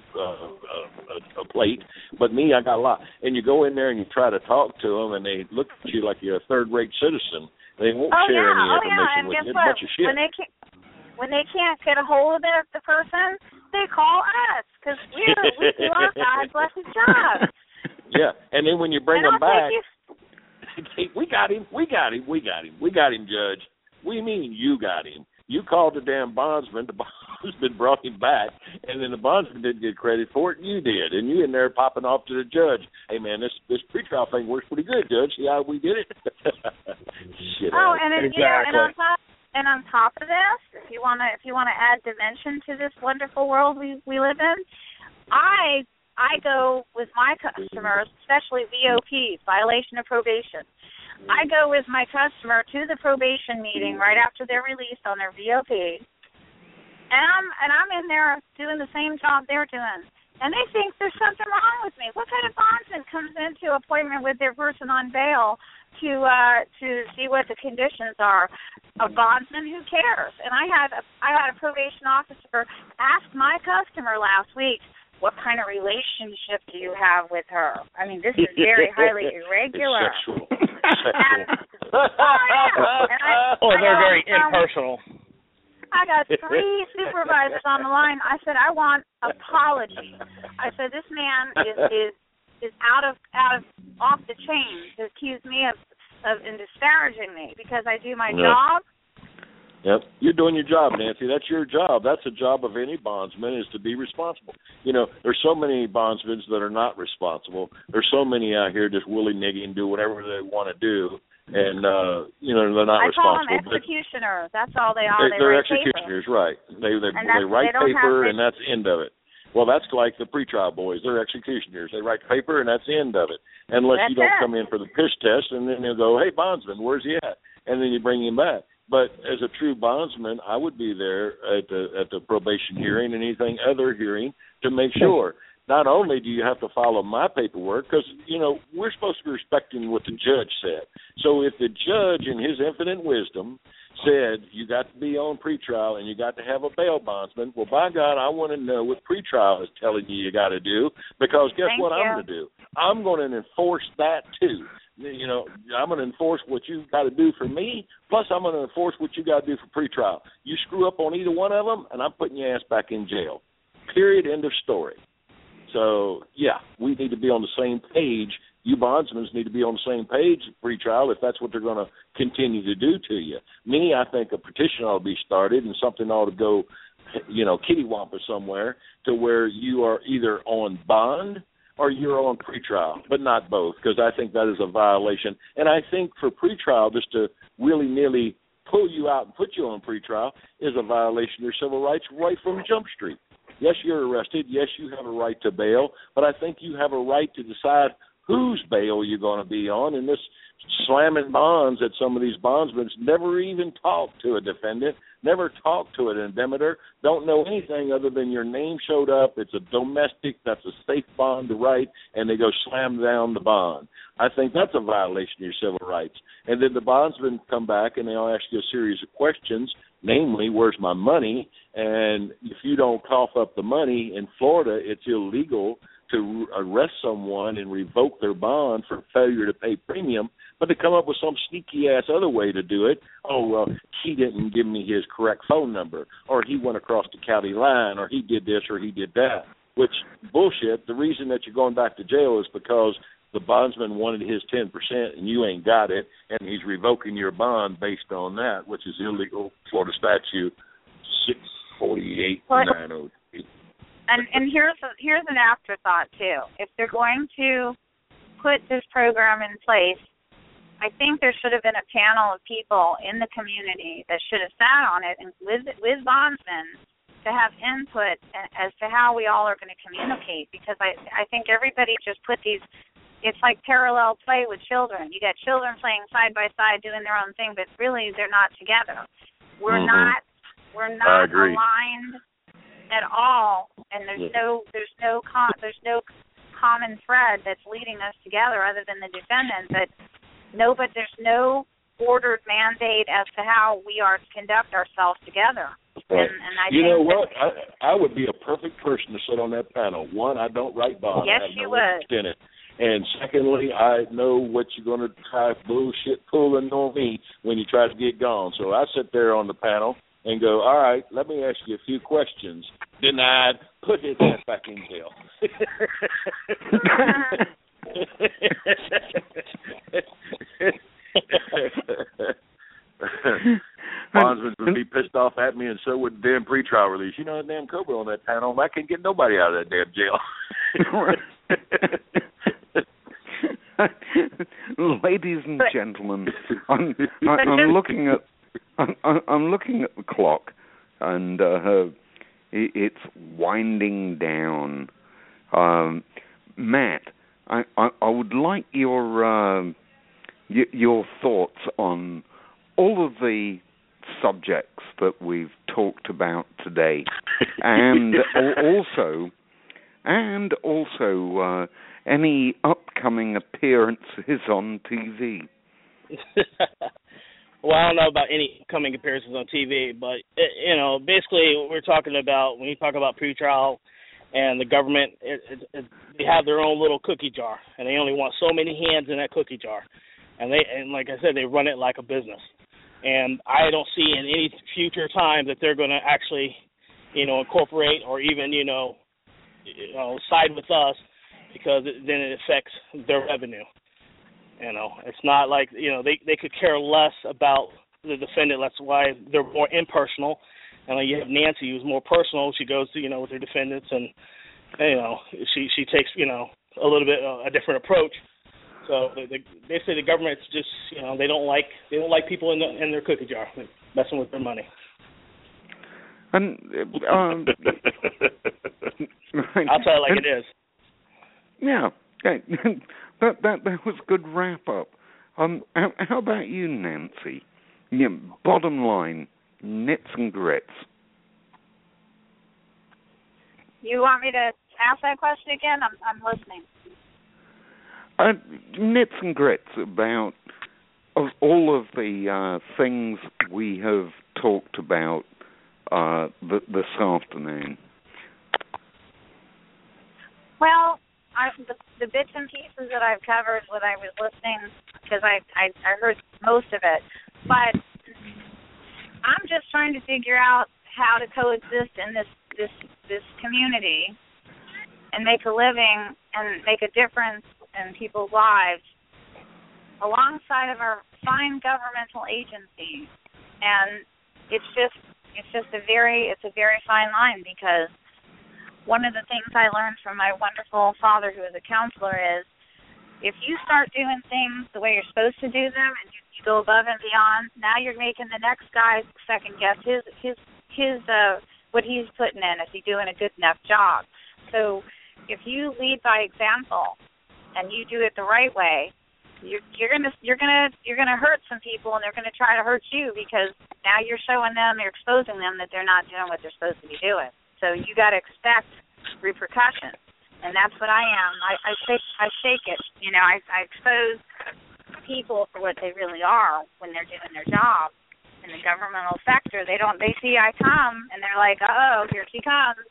plate. But me, I got a lot. And you go in there and you try to talk to them, and they look at you like you're a third-rate citizen. They won't share any information with you. It's a bunch of shit.
When they can't get a hold of the person, they call us because we do our God blessed job.
Yeah, and then when you bring them back, we got him, Judge. We mean you got him. You called the damn bondsman. The bondsman brought him back, and then the bondsman didn't get credit for it. You did, and you in there popping off to the judge. Hey man, this pretrial thing works pretty good, Judge. See how we did it? Shit.
Oh, and then, and on top of this, if you want to add dimension to this wonderful world we live in, I go with my customers, especially VOPs, violation of probation. I go with my customer to the probation meeting right after they're released on their VOP, and I'm in there doing the same job they're doing. And they think there's something wrong with me. What kind of bondsman comes into an appointment with their person on bail to see what the conditions are? A bondsman, who cares? And I had a probation officer ask my customer last week, "What kind of relationship do you have with her?" I mean, this is very highly irregular.
It's sexual.
They're very impersonal.
I got 3 supervisors on the line. I said, I want apology. I said, this man is off the chain to accuse me of disparaging me because I do my job.
Yep, you're doing your job, Nancy. That's your job. That's the job of any bondsman, is to be responsible. There's so many bondsmen that are not responsible. There's so many out here just willy-niggy and do whatever they want to do, and they're not responsible.
I call them executioners. That's all they are.
They're executioners, right? They write paper, and that's the end of it. Well, that's like the pretrial boys. They're executioners. They write paper, and that's the end of it. Unless you don't come in for the piss test, and then they'll go, "Hey, bondsman, where's he at?" And then you bring him back. But as a true bondsman, I would be there at the probation hearing and anything other hearing to make sure. Not only do you have to follow my paperwork, because, we're supposed to be respecting what the judge said. So if the judge, in his infinite wisdom, said you got to be on pretrial and you got to have a bail bondsman, well, by God, I want to know what pretrial is telling you got to do, because guess what I'm going to do? I'm going to enforce that too. You know, I'm going to enforce what you got to do for me, plus I'm going to enforce what you got to do for pretrial. You screw up on either one of them, and I'm putting your ass back in jail. Period, end of story. So, yeah, we need to be on the same page. You bondsmen need to be on the same page at pretrial if that's what they're going to continue to do to you. Me, I think a petition ought to be started and something ought to go, you know, kittywampa somewhere to where you are either on bond or you're on pretrial, but not both, because I think that is a violation. And I think for pretrial, just to willy-nilly pull you out and put you on pretrial is a violation of your civil rights right from Jump Street. Yes, you're arrested. Yes, you have a right to bail, but I think you have a right to decide whose bail you're going to be on. And this slamming bonds that some of these bondsmen never even talk to a defendant, never talk to an indemnitor, don't know anything other than your name showed up, it's a domestic, that's a safe bond to write, and they go slam down the bond. I think that's a violation of your civil rights. And then the bondsmen come back and they'll ask you a series of questions, namely, where's my money? And if you don't cough up the money, in Florida, it's illegal to arrest someone and revoke their bond for failure to pay premium, but to come up with some sneaky-ass other way to do it. Oh, well, he didn't give me his correct phone number, or he went across the county line, or he did this, or he did that, which bullshit. The reason that you're going back to jail is because the bondsman wanted his 10% and you ain't got it, and he's revoking your bond based on that, which is illegal. Florida statute 648-903.
And here's an afterthought too. If they're going to put this program in place, I think there should have been a panel of people in the community that should have sat on it and with bondsmen to have input as to how we all are going to communicate. Because I think everybody just put these. It's like parallel play with children. You got children playing side by side doing their own thing, but really they're not together. We're not aligned at all, and there's no common thread that's leading us together other than the defendant. But there's no ordered mandate as to how we are to conduct ourselves together.
Right.
And I
you know what? I would be a perfect person to sit on that panel. One, I don't write bonds.
Yes,
I have
you
no
would.
interest in it. And secondly, I know what you're going to try bullshit pulling on me when you try to get gone. So I sit there on the panel and go, all right, let me ask you a few questions. Denied. Put his ass back in jail. Bondsmen would be pissed off at me, and so would the damn pretrial release. You know, that damn Cobra on that panel, I can't get nobody out of that damn jail.
Ladies and gentlemen, I'm looking at the clock, and it's winding down. Matt, I would like your thoughts on all of the subjects that we've talked about today, and also any upcoming appearances on TV.
Well, I don't know about any upcoming appearances on TV, but basically what we're talking about when you talk about pretrial and the government, they have their own little cookie jar, and they only want so many hands in that cookie jar, and like I said, they run it like a business. And I don't see in any future time that they're going to actually, incorporate or even, side with us, because then it affects their revenue. It's not like, they could care less about the defendant. That's why they're more impersonal. And you have Nancy, who's more personal. She goes to, with her defendants, and, she takes, a little bit a different approach. So they say the government's just, they don't like people in their cookie jar, messing with their money.
And
I'll tell it like it is.
Yeah, that was a good wrap up. How about you, Nancy? Yeah, bottom line, nits and grits.
You want me to ask that question again? I'm listening.
Nits and grits about all of the things we have talked about this afternoon.
Well, I the bits and pieces that I've covered when I was listening, because I heard most of it, but I'm just trying to figure out how to coexist in this community and make a living and make a difference in people's lives alongside of our fine governmental agencies. And it's a very fine line, because one of the things I learned from my wonderful father, who is a counselor, is if you start doing things the way you're supposed to do them and you go above and beyond, now you're making the next guy second guess his what he's putting in, if he's doing a good enough job. So if you lead by example and you do it the right way, you're gonna hurt some people, and they're gonna try to hurt you, because now you're showing them, you're exposing them that they're not doing what they're supposed to be doing. So you got to expect repercussions, and that's what I am. I shake it. I expose people for what they really are when they're doing their job in the governmental sector. They see I come, and they're like, oh, here she comes.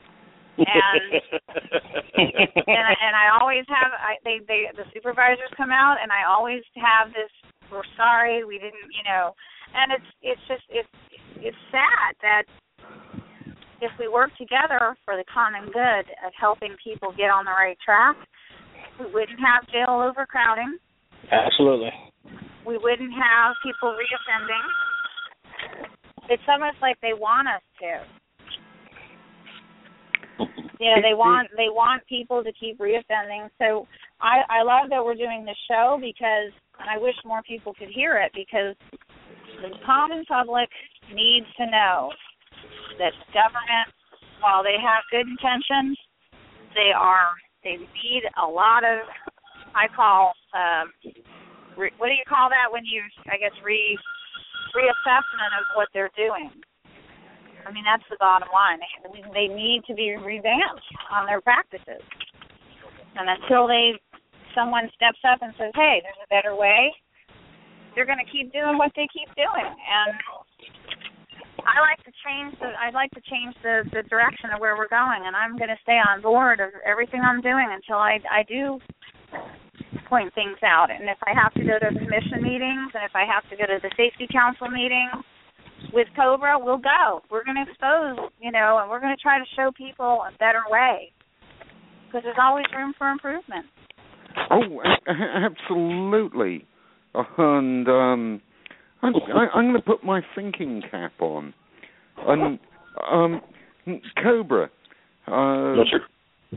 And I always have the supervisors come out, and I always have this, we're sorry, we didn't, and it's sad that if we work together for the common good of helping people get on the right track, we wouldn't have jail overcrowding.
Absolutely.
We wouldn't have people reoffending. It's almost like they want us to. They want people to keep reoffending. So I love that we're doing this show, because, and I wish more people could hear it, because the common public needs to know that the government, while they have good intentions, they need a lot of, I call, what do you call that when you, I guess, reassessment of what they're doing. I mean, that's the bottom line. They need to be revamped on their practices. And until someone steps up and says, hey, there's a better way, they're going to keep doing what they keep doing. And I'd like to change the direction of where we're going, and I'm going to stay on board of everything I'm doing until I do point things out. And if I have to go to commission meetings, and if I have to go to the safety council meetings with COBRA, we'll go. We're going to expose, and we're going to try to show people a better way, because there's always room for improvement.
Oh, absolutely. And I'm going to put my thinking cap on. And COBRA,
yes, sir.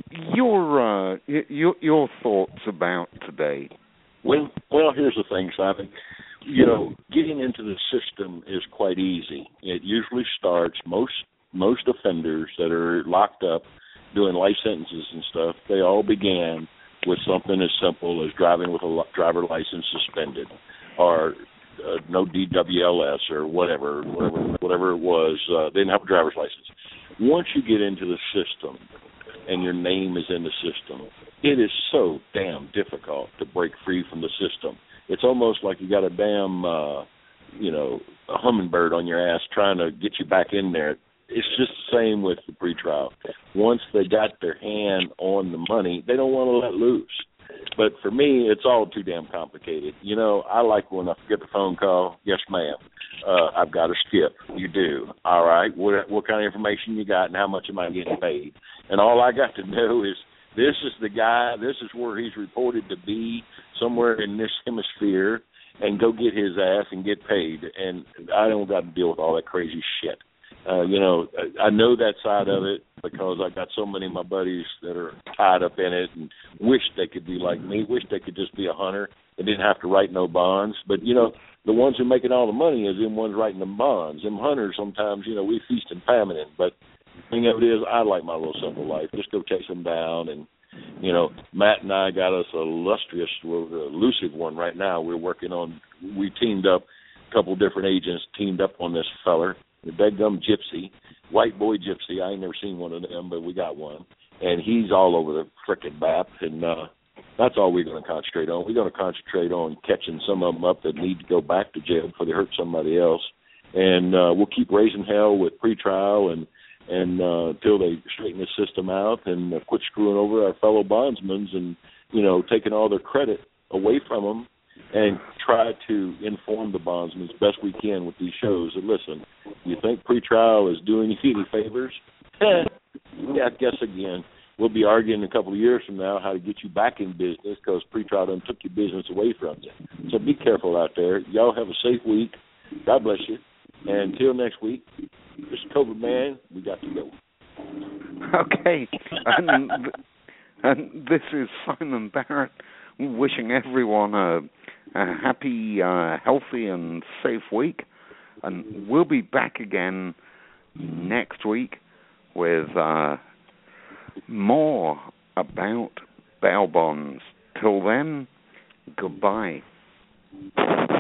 Your thoughts about today?
Well, here's the thing, Simon. Getting into the system is quite easy. It usually starts, most offenders that are locked up doing life sentences and stuff, they all began with something as simple as driving with a driver license suspended, or no DWLS, or whatever it was. They didn't have a driver's license. Once you get into the system and your name is in the system, it is so damn difficult to break free from the system. It's almost like you got a damn, a hummingbird on your ass trying to get you back in there. It's just the same with the pretrial. Once they got their hand on the money, they don't want to let loose. But for me, it's all too damn complicated. I like when I get the phone call, yes, ma'am, I've got a skip. You do. All right. What kind of information you got, and how much am I getting paid? And all I got to know is this is the guy, this is where he's reported to be, somewhere in this hemisphere, and go get his ass and get paid. And I don't got to deal with all that crazy shit. I know that side of it because I got so many of my buddies that are tied up in it and wish they could be like me, wish they could just be a hunter and didn't have to write no bonds. But, the ones who making all the money is them ones writing the bonds. Them hunters sometimes, we feast and famine in. But the thing of it is, I like my little simple life. Just go chase them down. And, Matt and I got us a elusive one right now. We teamed up, a couple of different agents teamed up on this feller. The Bedgum Gypsy, white boy Gypsy. I ain't never seen one of them, but we got one. And he's all over the frickin' map, and that's all we're going to concentrate on. We're going to concentrate on catching some of them up that need to go back to jail before they hurt somebody else. And we'll keep raising hell with pretrial and until they straighten the system out and quit screwing over our fellow bondsmen and, taking all their credit away from them, and try to inform the bondsmen as best we can with these shows. And listen, you think pretrial is doing you any favors? Yeah, guess again. We'll be arguing a couple of years from now how to get you back in business because pretrial done took your business away from you. So be careful out there. Y'all have a safe week. God bless you. And until next week, Mr. COVID Man, we got to go.
Okay. And this is Simon Barrett wishing everyone a happy, healthy, and safe week. And we'll be back again next week with more about bail bonds. Till then, goodbye.